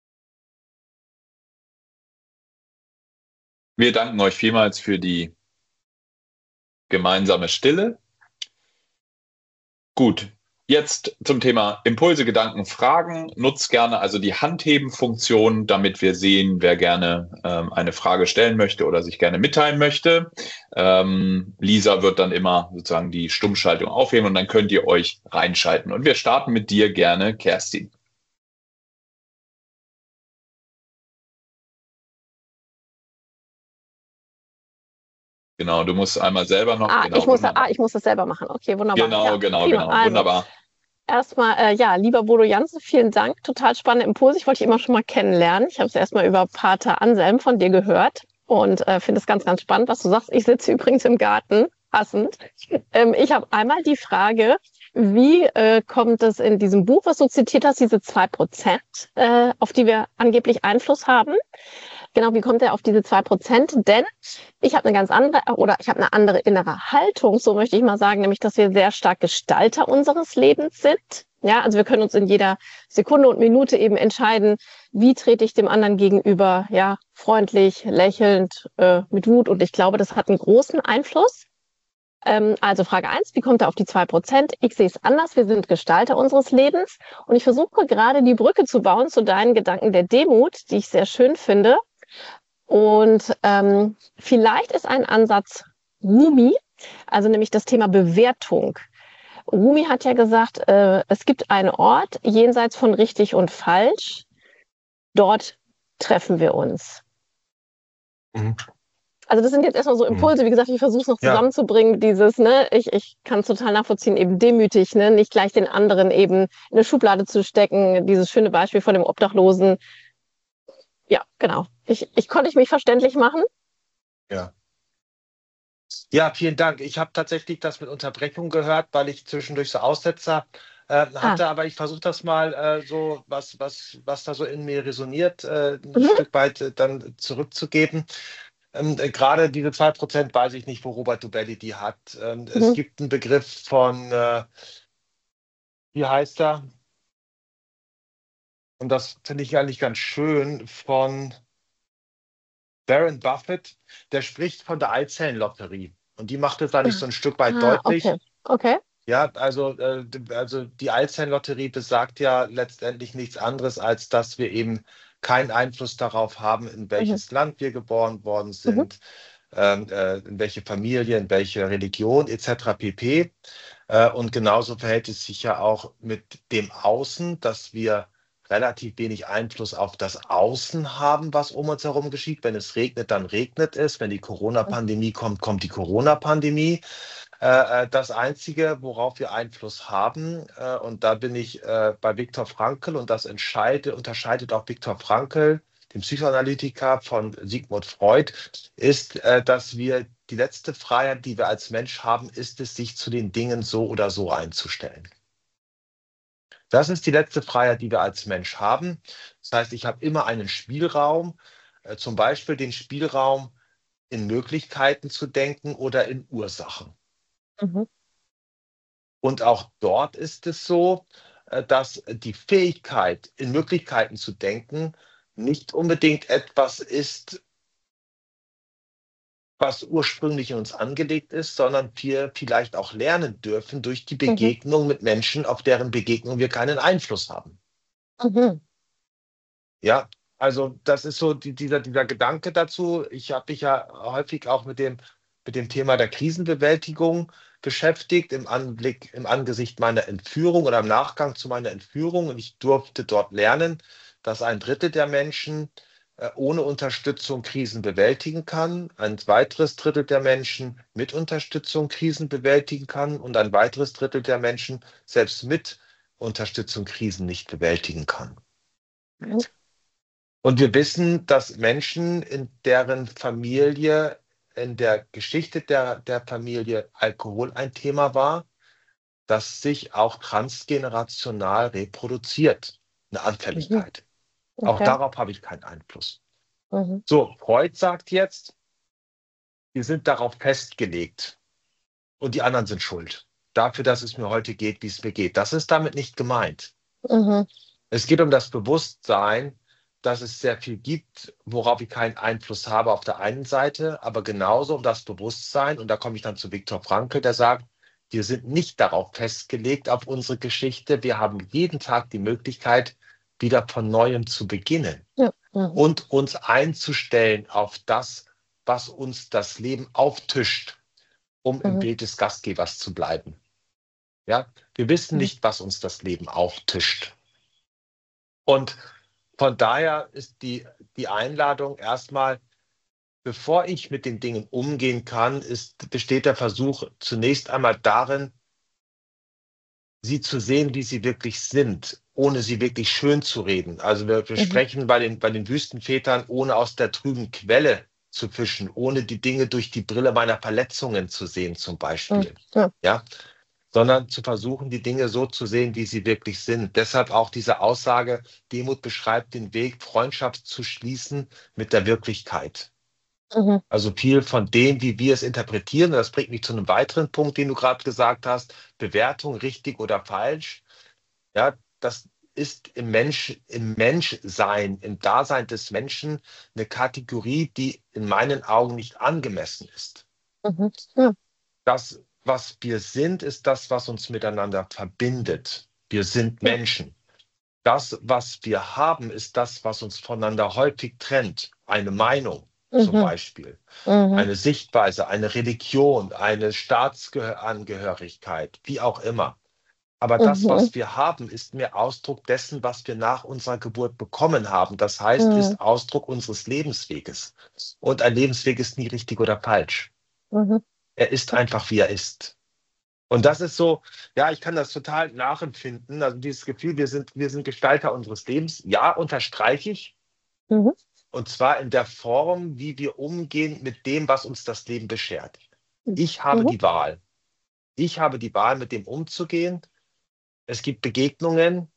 Wir danken euch vielmals für die gemeinsame Stille. Gut, jetzt zum Thema Impulse, Gedanken, Fragen. Nutzt gerne also die Handheben-Funktion, damit wir sehen, wer gerne eine Frage stellen möchte oder sich gerne mitteilen möchte. Lisa wird dann immer sozusagen die Stummschaltung aufheben und dann könnt ihr euch reinschalten. Und wir starten mit dir gerne, Kerstin. Genau, du musst einmal selber noch. Genau, ich muss das selber machen. Okay, wunderbar. Genau. Also, Wunderbar. Erstmal, lieber Bodo Jansen, vielen Dank. Total spannende Impulse. Ich wollte dich immer schon mal kennenlernen. Ich habe es erstmal über Pater Anselm von dir gehört und finde es ganz, ganz spannend, was du sagst. Ich sitze übrigens im Garten, passend. Ich habe einmal die Frage, wie kommt es in diesem Buch, was du zitiert hast, diese 2%, auf die wir angeblich Einfluss haben? Genau, wie kommt er auf diese 2%? Denn ich habe eine eine andere innere Haltung, so möchte ich mal sagen, nämlich, dass wir sehr stark Gestalter unseres Lebens sind. Ja, also wir können uns in jeder Sekunde und Minute eben entscheiden, wie trete ich dem anderen gegenüber, ja, freundlich, lächelnd, mit Wut. Und ich glaube, das hat einen großen Einfluss. Also Frage 1, wie kommt er auf die 2%? Ich sehe es anders, wir sind Gestalter unseres Lebens. Und ich versuche gerade die Brücke zu bauen zu deinen Gedanken der Demut, die ich sehr schön finde. Und vielleicht ist ein Ansatz Rumi, also nämlich das Thema Bewertung. Rumi hat ja gesagt, es gibt einen Ort jenseits von richtig und falsch. Dort treffen wir uns. Mhm. Also das sind jetzt erstmal so Impulse, wie gesagt, ich versuche es noch zusammenzubringen, dieses, ne, ich kann es total nachvollziehen, eben demütig, ne, nicht gleich den anderen eben in eine Schublade zu stecken, dieses schöne Beispiel von dem Obdachlosen. Ja, genau. Konnte ich mich verständlich machen? Ja. Ja, vielen Dank. Ich habe tatsächlich das mit Unterbrechung gehört, weil ich zwischendurch so Aussetzer hatte, aber ich versuche das mal so, was da so in mir resoniert, ein Stück weit dann zurückzugeben. Gerade diese 2% weiß ich nicht, wo Robert Dubelli die hat. Es gibt einen Begriff von, wie heißt er? Und das finde ich eigentlich ganz schön, von Warren Buffett, der spricht von der Eizellen-Lotterie. Und die macht es eigentlich so ein Stück weit deutlich. Okay. Ja, also die Eizellen-Lotterie besagt ja letztendlich nichts anderes, als dass wir eben keinen Einfluss darauf haben, in welches Land wir geboren worden sind, in welche Familie, in welche Religion etc. pp. Und genauso verhält es sich ja auch mit dem Außen, dass wir relativ wenig Einfluss auf das Außen haben, was um uns herum geschieht. Wenn es regnet, dann regnet es. Wenn die Corona-Pandemie kommt, kommt die Corona-Pandemie. Das Einzige, worauf wir Einfluss haben, und da bin ich bei Viktor Frankl, und das unterscheidet auch Viktor Frankl, dem Psychoanalytiker, von Sigmund Freud, ist, dass wir die letzte Freiheit, die wir als Mensch haben, ist es, sich zu den Dingen so oder so einzustellen. Das ist die letzte Freiheit, die wir als Mensch haben. Das heißt, ich habe immer einen Spielraum, zum Beispiel den Spielraum, in Möglichkeiten zu denken oder in Ursachen. Und auch dort ist es so, dass die Fähigkeit, in Möglichkeiten zu denken, nicht unbedingt etwas ist, was ursprünglich in uns angelegt ist, sondern wir vielleicht auch lernen dürfen durch die Begegnung mit Menschen, auf deren Begegnung wir keinen Einfluss haben. Ja, also das ist so dieser Gedanke dazu. Ich habe mich ja häufig auch mit dem Thema der Krisenbewältigung beschäftigt, im Angesicht meiner Entführung oder im Nachgang zu meiner Entführung. Und ich durfte dort lernen, dass 1/3 der Menschen ohne Unterstützung Krisen bewältigen kann, ein weiteres Drittel der Menschen mit Unterstützung Krisen bewältigen kann und ein weiteres Drittel der Menschen selbst mit Unterstützung Krisen nicht bewältigen kann. Und wir wissen, dass Menschen, in deren Familie, in der Geschichte der Familie Alkohol ein Thema war, dass sich auch transgenerational reproduziert, eine Anfälligkeit. Okay. Auch darauf habe ich keinen Einfluss. So, Freud sagt jetzt, wir sind darauf festgelegt und die anderen sind schuld. Dafür, dass es mir heute geht, wie es mir geht. Das ist damit nicht gemeint. Es geht um das Bewusstsein, dass es sehr viel gibt, worauf ich keinen Einfluss habe auf der einen Seite, aber genauso um das Bewusstsein, und da komme ich dann zu Viktor Frankl, der sagt, wir sind nicht darauf festgelegt, auf unsere Geschichte. Wir haben jeden Tag die Möglichkeit, wieder von Neuem zu beginnen und uns einzustellen auf das, was uns das Leben auftischt, um im Bild des Gastgebers zu bleiben. Ja, wir wissen nicht, was uns das Leben auftischt. Und von daher ist die Einladung erstmal, bevor ich mit den Dingen umgehen kann, besteht der Versuch zunächst einmal darin, sie zu sehen, wie sie wirklich sind, ohne sie wirklich schön zu reden. Also wir sprechen bei den Wüstenvätern, ohne aus der trüben Quelle zu fischen, ohne die Dinge durch die Brille meiner Verletzungen zu sehen zum Beispiel. Ja? Sondern zu versuchen, die Dinge so zu sehen, wie sie wirklich sind. Deshalb auch diese Aussage, Demut beschreibt den Weg, Freundschaft zu schließen mit der Wirklichkeit. Also viel von dem, wie wir es interpretieren, das bringt mich zu einem weiteren Punkt, den du gerade gesagt hast, Bewertung, richtig oder falsch. Ja, das ist im Menschsein, im Dasein des Menschen eine Kategorie, die in meinen Augen nicht angemessen ist. Das, was wir sind, ist das, was uns miteinander verbindet. Wir sind Menschen. Das, was wir haben, ist das, was uns voneinander häufig trennt. Eine Meinung zum Beispiel, eine Sichtweise, eine Religion, eine Staatsangehörigkeit, wie auch immer. Aber das, was wir haben, ist mehr Ausdruck dessen, was wir nach unserer Geburt bekommen haben. Das heißt, ist Ausdruck unseres Lebensweges. Und ein Lebensweg ist nie richtig oder falsch. Er ist einfach, wie er ist. Und das ist so, ja, ich kann das total nachempfinden. Also dieses Gefühl, wir sind Gestalter unseres Lebens. Ja, unterstreiche ich. Und zwar in der Form, wie wir umgehen mit dem, was uns das Leben beschert. Ich habe die Wahl. Ich habe die Wahl, mit dem umzugehen. Es gibt Begegnungen,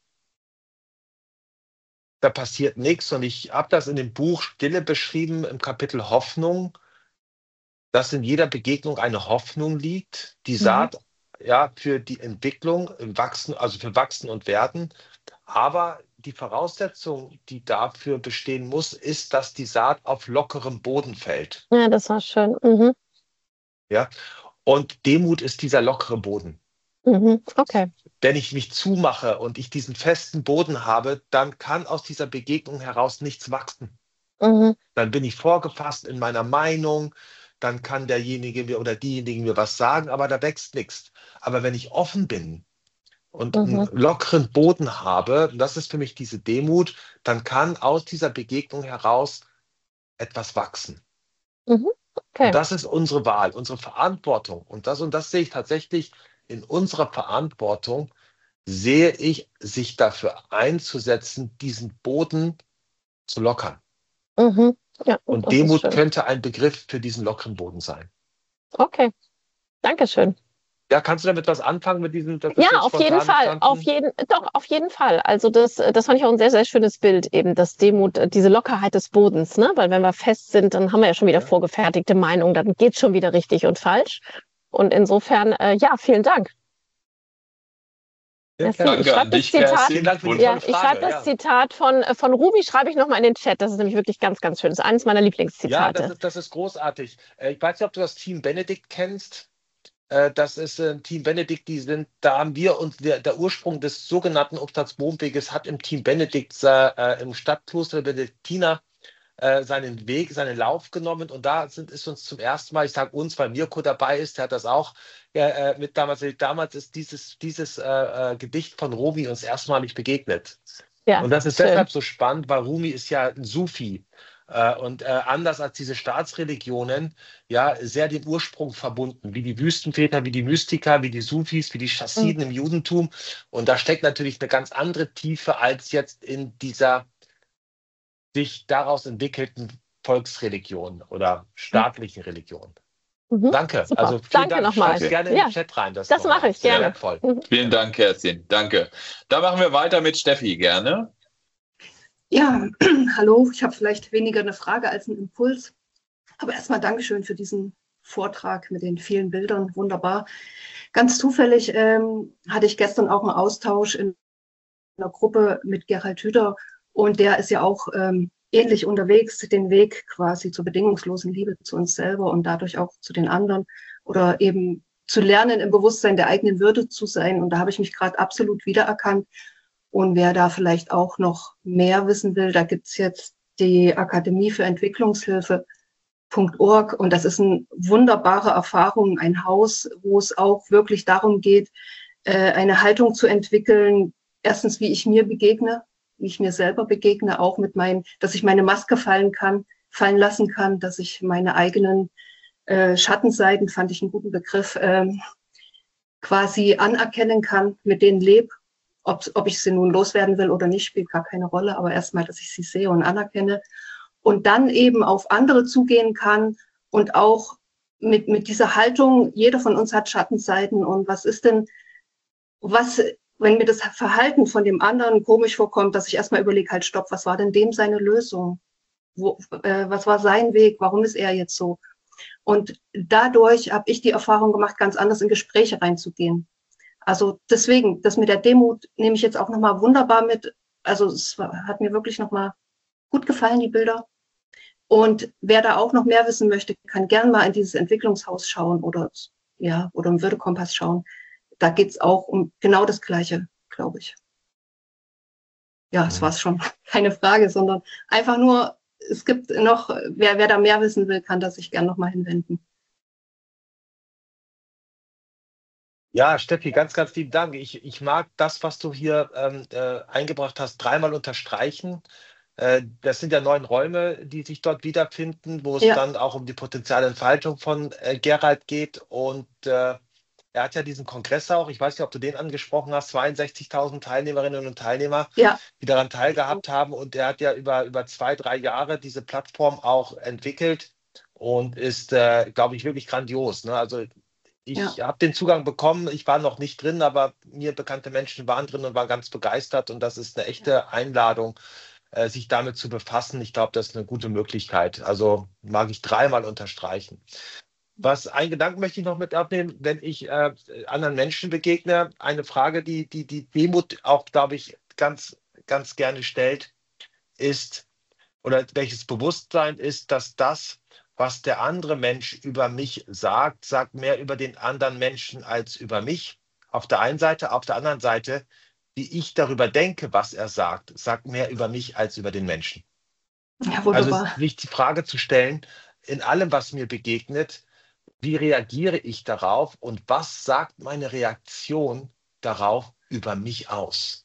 da passiert nichts. Und ich habe das in dem Buch Stille beschrieben, im Kapitel Hoffnung, dass in jeder Begegnung eine Hoffnung liegt, die Saat für die Entwicklung, im Wachsen, also für Wachsen und Werden. Aber die Voraussetzung, die dafür bestehen muss, ist, dass die Saat auf lockerem Boden fällt. Ja, das war schön. Ja? Und Demut ist dieser lockere Boden. Okay. Wenn ich mich zumache und ich diesen festen Boden habe, dann kann aus dieser Begegnung heraus nichts wachsen. Dann bin ich vorgefasst in meiner Meinung, dann kann derjenige mir oder diejenige mir was sagen, aber da wächst nichts. Aber wenn ich offen bin und einen lockeren Boden habe, und das ist für mich diese Demut, dann kann aus dieser Begegnung heraus etwas wachsen. Okay. Und das ist unsere Wahl, unsere Verantwortung. Und das sehe ich tatsächlich in unserer Verantwortung, sehe ich, sich dafür einzusetzen, diesen Boden zu lockern. Ja, Und Demut könnte ein Begriff für diesen lockeren Boden sein. Okay, Dankeschön. Ja, kannst du damit was anfangen mit diesem? Ja, auf jeden Fall. Auf jeden Fall. Also das fand ich auch ein sehr, sehr schönes Bild, eben das Demut, diese Lockerheit des Bodens, ne? Weil wenn wir fest sind, dann haben wir ja schon wieder vorgefertigte Meinungen, dann geht's schon wieder richtig und falsch. Und insofern, vielen Dank. Ja, danke ich schreibe das Zitat, das Zitat von Ruby schreibe ich nochmal in den Chat. Das ist nämlich wirklich ganz, ganz schön. Das ist eines meiner Lieblingszitate. Ja, das ist großartig. Ich weiß nicht, ob du das Team Benedikt kennst. Das ist Team Benedikt, da haben wir uns, der Ursprung des sogenannten Obstats-Bodenweges hat im Team Benedikt im Stadtkloster Benediktiner seinen Lauf genommen, und da ist uns zum ersten Mal, ich sage uns, weil Mirko dabei ist, der hat das auch mit damals ist dieses Gedicht von Rumi uns erstmalig begegnet. Ja, und das ist deshalb so spannend, weil Rumi ist ja ein Sufi. Und anders als diese Staatsreligionen, ja, sehr dem Ursprung verbunden, wie die Wüstenväter, wie die Mystiker, wie die Sufis, wie die Chassiden im Judentum. Und da steckt natürlich eine ganz andere Tiefe als jetzt in dieser sich daraus entwickelten Volksreligion oder staatlichen Religion. Danke. Super. Also Danke nochmal. Schreib gerne in den Chat rein. Das mache ich gerne. Vielen Dank, Kerstin. Danke. Da machen wir weiter mit Steffi, gerne. Ja, hallo. Ich habe vielleicht weniger eine Frage als einen Impuls. Aber erstmal Dankeschön für diesen Vortrag mit den vielen Bildern. Wunderbar. Ganz zufällig hatte ich gestern auch einen Austausch in einer Gruppe mit Gerald Hüther. Und der ist ja auch ähnlich unterwegs, den Weg quasi zur bedingungslosen Liebe zu uns selber und dadurch auch zu den anderen oder eben zu lernen, im Bewusstsein der eigenen Würde zu sein. Und da habe ich mich gerade absolut wiedererkannt. Und wer da vielleicht auch noch mehr wissen will, da gibt's jetzt die Akademie für Entwicklungshilfe.org. Und das ist eine wunderbare Erfahrung, ein Haus, wo es auch wirklich darum geht, eine Haltung zu entwickeln. Erstens, wie ich mir begegne, wie ich mir selber begegne, auch mit dass ich meine Maske fallen lassen kann, dass ich meine eigenen Schattenseiten, fand ich einen guten Begriff, quasi anerkennen kann, mit denen lebe. Ob ich sie nun loswerden will oder nicht, spielt gar keine Rolle, aber erstmal, dass ich sie sehe und anerkenne und dann eben auf andere zugehen kann und auch mit dieser Haltung, jeder von uns hat Schattenseiten und wenn mir das Verhalten von dem anderen komisch vorkommt, dass ich erstmal überlege, halt stopp, was war denn dem seine Lösung? Was war sein Weg? Warum ist er jetzt so? Und dadurch habe ich die Erfahrung gemacht, ganz anders in Gespräche reinzugehen. Also deswegen, das mit der Demut nehme ich jetzt auch nochmal wunderbar mit. Also es hat mir wirklich nochmal gut gefallen, die Bilder. Und wer da auch noch mehr wissen möchte, kann gern mal in dieses Entwicklungshaus schauen oder im Würdekompass schauen. Da geht's auch um genau das Gleiche, glaube ich. Ja, das war's schon. Keine Frage, sondern einfach nur, es gibt noch, wer da mehr wissen will, kann das sich gern nochmal hinwenden. Ja, Steffi, ganz, ganz lieben Dank. Ich mag das, was du hier eingebracht hast, dreimal unterstreichen. Das sind ja 9 Räume, die sich dort wiederfinden, wo es dann auch um die Potenzialentfaltung von Gerald geht. Und er hat ja diesen Kongress auch, ich weiß nicht, ob du den angesprochen hast, 62.000 Teilnehmerinnen und Teilnehmer, die daran teilgehabt haben. Und er hat ja über 2-3 Jahre diese Plattform auch entwickelt und ist, glaube ich, wirklich grandios. Ne? Also ich habe den Zugang bekommen, ich war noch nicht drin, aber mir bekannte Menschen waren drin und waren ganz begeistert. Und das ist eine echte Einladung, sich damit zu befassen. Ich glaube, das ist eine gute Möglichkeit. Also mag ich dreimal unterstreichen. Einen Gedanken möchte ich noch mit abnehmen, wenn ich anderen Menschen begegne. Eine Frage, die Demut auch, glaube ich, ganz, ganz gerne stellt, ist, oder welches Bewusstsein ist, dass das, was der andere Mensch über mich sagt mehr über den anderen Menschen als über mich. Auf der einen Seite, auf der anderen Seite, wie ich darüber denke, was er sagt mehr über mich als über den Menschen. Ja, Also wunderbar. es ist wichtig, die Frage zu stellen, in allem, was mir begegnet, wie reagiere ich darauf und was sagt meine Reaktion darauf über mich aus?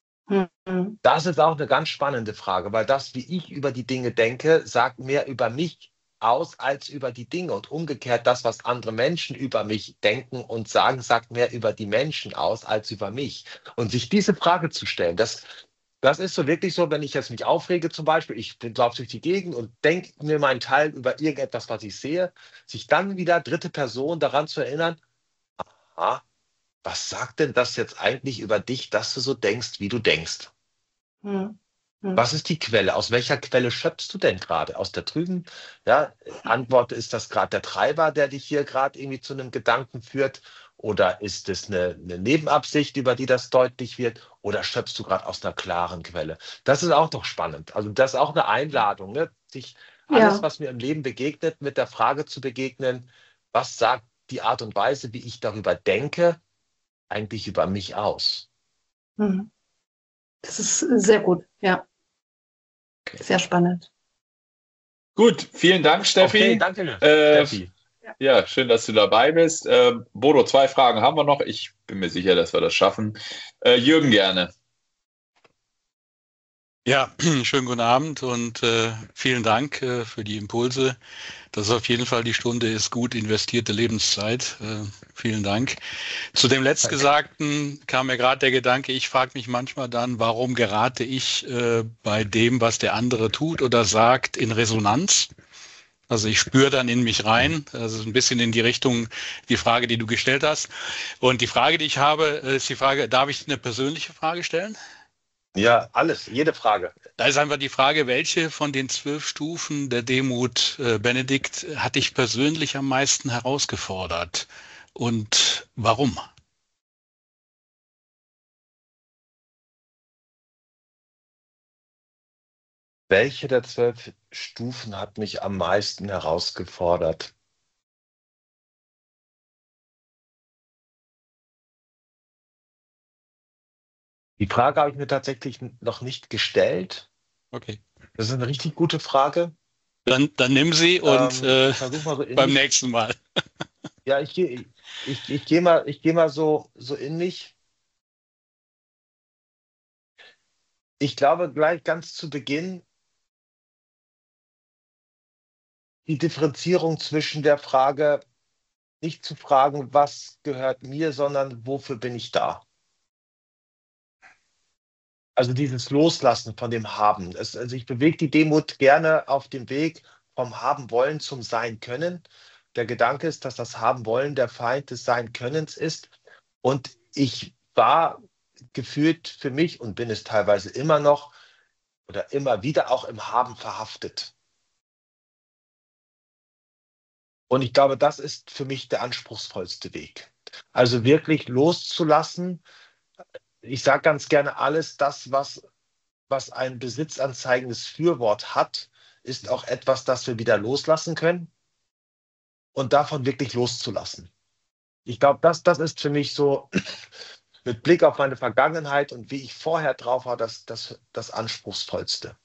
Mhm. Das ist auch eine ganz spannende Frage, weil das, wie ich über die Dinge denke, sagt mehr über mich aus als über die Dinge. Und umgekehrt, das, was andere Menschen über mich denken und sagen, sagt mehr über die Menschen aus als über mich. Und sich diese Frage zu stellen, das ist so wirklich so, wenn ich jetzt mich aufrege zum Beispiel, ich laufe durch die Gegend und denke mir meinen Teil über irgendetwas, was ich sehe, sich dann wieder dritte Person daran zu erinnern, aha, was sagt denn das jetzt eigentlich über dich, dass du so denkst, wie du denkst? Mhm. Mhm. Was ist die Quelle? Aus welcher Quelle schöpfst du denn gerade? Aus der drüben? Ja, Antwort, ist das gerade der Treiber, der dich hier gerade irgendwie zu einem Gedanken führt? Oder ist es eine Nebenabsicht, über die das deutlich wird? Oder schöpfst du gerade aus einer klaren Quelle? Das ist auch doch spannend. Also das ist auch eine Einladung, ne? Sich alles, was mir im Leben begegnet, mit der Frage zu begegnen, was sagt die Art und Weise, wie ich darüber denke, eigentlich über mich aus? Mhm. Das ist sehr gut, ja. Sehr spannend. Gut, vielen Dank, Steffi. Okay, danke, Steffi. Ja, schön, dass du dabei bist. Bodo, 2 Fragen haben wir noch. Ich bin mir sicher, dass wir das schaffen. Jürgen, gerne. Ja, schönen guten Abend und vielen Dank für die Impulse. Das ist auf jeden Fall, die Stunde ist gut investierte Lebenszeit. Vielen Dank. Zu dem Letztgesagten kam mir gerade der Gedanke, ich frage mich manchmal dann, warum gerate ich bei dem, was der andere tut oder sagt, in Resonanz? Also ich spüre dann in mich rein, also ein bisschen in die Richtung, die Frage, die du gestellt hast. Und die Frage, die ich habe, ist die Frage, darf ich eine persönliche Frage stellen? Ja, alles, jede Frage. Da ist einfach die Frage, welche von den 12 Stufen der Demut, Benedikt, hat dich persönlich am meisten herausgefordert und warum? Welche der 12 Stufen hat mich am meisten herausgefordert? Die Frage habe ich mir tatsächlich noch nicht gestellt. Okay. Das ist eine richtig gute Frage. Dann nimm sie und Ich versuche mal so in beim mich. nächsten Mal. Ja, ich geh mal so in mich. Ich glaube, gleich ganz zu Beginn die Differenzierung zwischen der Frage, nicht zu fragen, was gehört mir, sondern wofür bin ich da? Also dieses Loslassen von dem Haben. Also ich bewege die Demut gerne auf dem Weg vom Haben wollen zum Sein können. Der Gedanke ist, dass das Haben wollen der Feind des Sein Könnens ist. Und ich war gefühlt für mich und bin es teilweise immer noch oder immer wieder auch im Haben verhaftet. Und ich glaube, das ist für mich der anspruchsvollste Weg. Also wirklich loszulassen. Ich sage ganz gerne, alles das, was ein besitzanzeigendes Fürwort hat, ist auch etwas, das wir wieder loslassen können und davon wirklich loszulassen. Ich glaube, das ist für mich so mit Blick auf meine Vergangenheit und wie ich vorher drauf war, das Anspruchsvollste.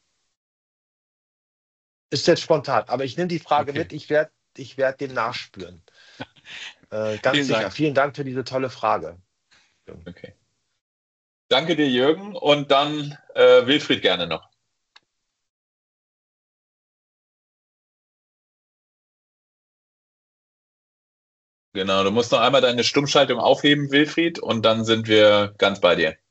Ist jetzt spontan, aber ich nehme die Frage Okay. mit, ich werd dem nachspüren. Ganz Vielen sicher. Dank. Vielen Dank für diese tolle Frage. Okay. Danke dir, Jürgen. Und dann Wilfried gerne noch. Genau, du musst noch einmal deine Stummschaltung aufheben, Wilfried, und dann sind wir ganz bei dir.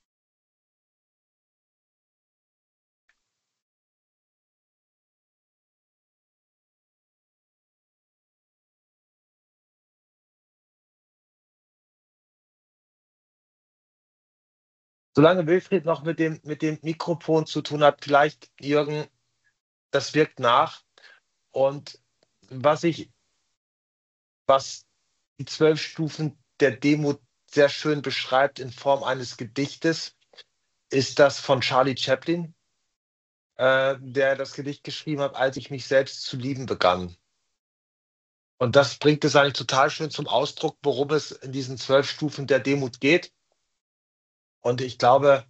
Solange Wilfried noch mit dem Mikrofon zu tun hat, vielleicht, Jürgen, das wirkt nach. Und was was die 12 Stufen der Demut sehr schön beschreibt in Form eines Gedichtes, ist das von Charlie Chaplin, der das Gedicht geschrieben hat, als ich mich selbst zu lieben begann. Und das bringt es eigentlich total schön zum Ausdruck, worum es in diesen 12 Stufen der Demut geht. Und ich glaube,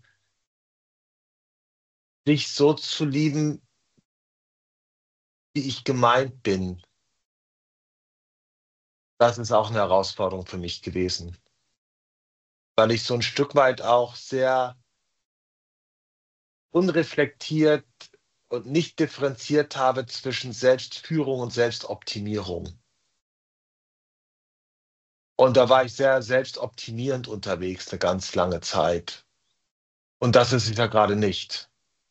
dich so zu lieben, wie ich gemeint bin, das ist auch eine Herausforderung für mich gewesen. Weil ich so ein Stück weit auch sehr unreflektiert und nicht differenziert habe zwischen Selbstführung und Selbstoptimierung. Und da war ich sehr selbstoptimierend unterwegs eine ganz lange Zeit. Und das ist es ja gerade nicht.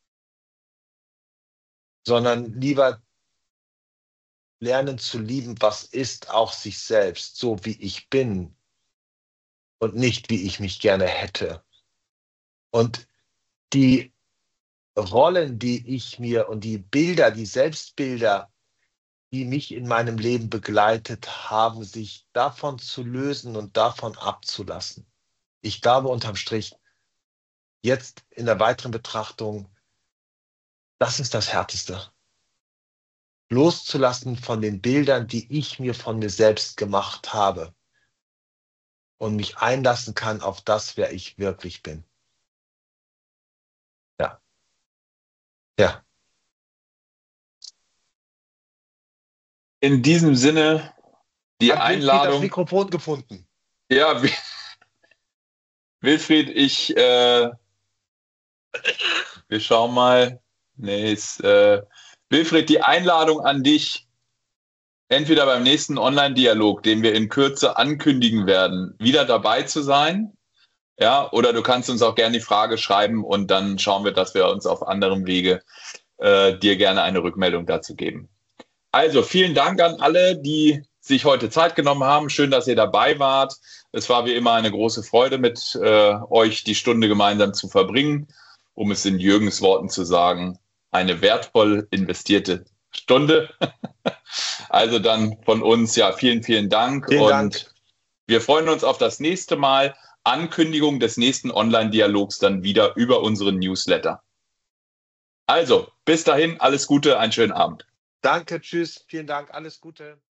Sondern lieber lernen zu lieben, was ist, auch sich selbst, so wie ich bin und nicht, wie ich mich gerne hätte. Und die Rollen, die ich mir und die Bilder, die Selbstbilder, die mich in meinem Leben begleitet haben, sich davon zu lösen und davon abzulassen. Ich glaube unterm Strich, jetzt in der weiteren Betrachtung, das ist das Härteste. Loszulassen von den Bildern, die ich mir von mir selbst gemacht habe und mich einlassen kann auf das, wer ich wirklich bin. Ja. Ja. In diesem Sinne, die Hat Wilfried das Einladung. Mikrofon gefunden? Ja, Wilfried, wir schauen mal. Nee, Wilfried, die Einladung an dich, entweder beim nächsten Online-Dialog, den wir in Kürze ankündigen werden, wieder dabei zu sein. Ja, oder du kannst uns auch gerne die Frage schreiben und dann schauen wir, dass wir uns auf anderem Wege dir gerne eine Rückmeldung dazu geben. Also vielen Dank an alle, die sich heute Zeit genommen haben. Schön, dass ihr dabei wart. Es war wie immer eine große Freude, mit euch die Stunde gemeinsam zu verbringen, um es in Jürgens Worten zu sagen, eine wertvoll investierte Stunde. Also dann von uns, ja, vielen, vielen Dank. Vielen und Dank. Wir freuen uns auf das nächste Mal. Ankündigung des nächsten Online-Dialogs dann wieder über unseren Newsletter. Also, bis dahin, alles Gute, einen schönen Abend. Danke, tschüss, vielen Dank, alles Gute.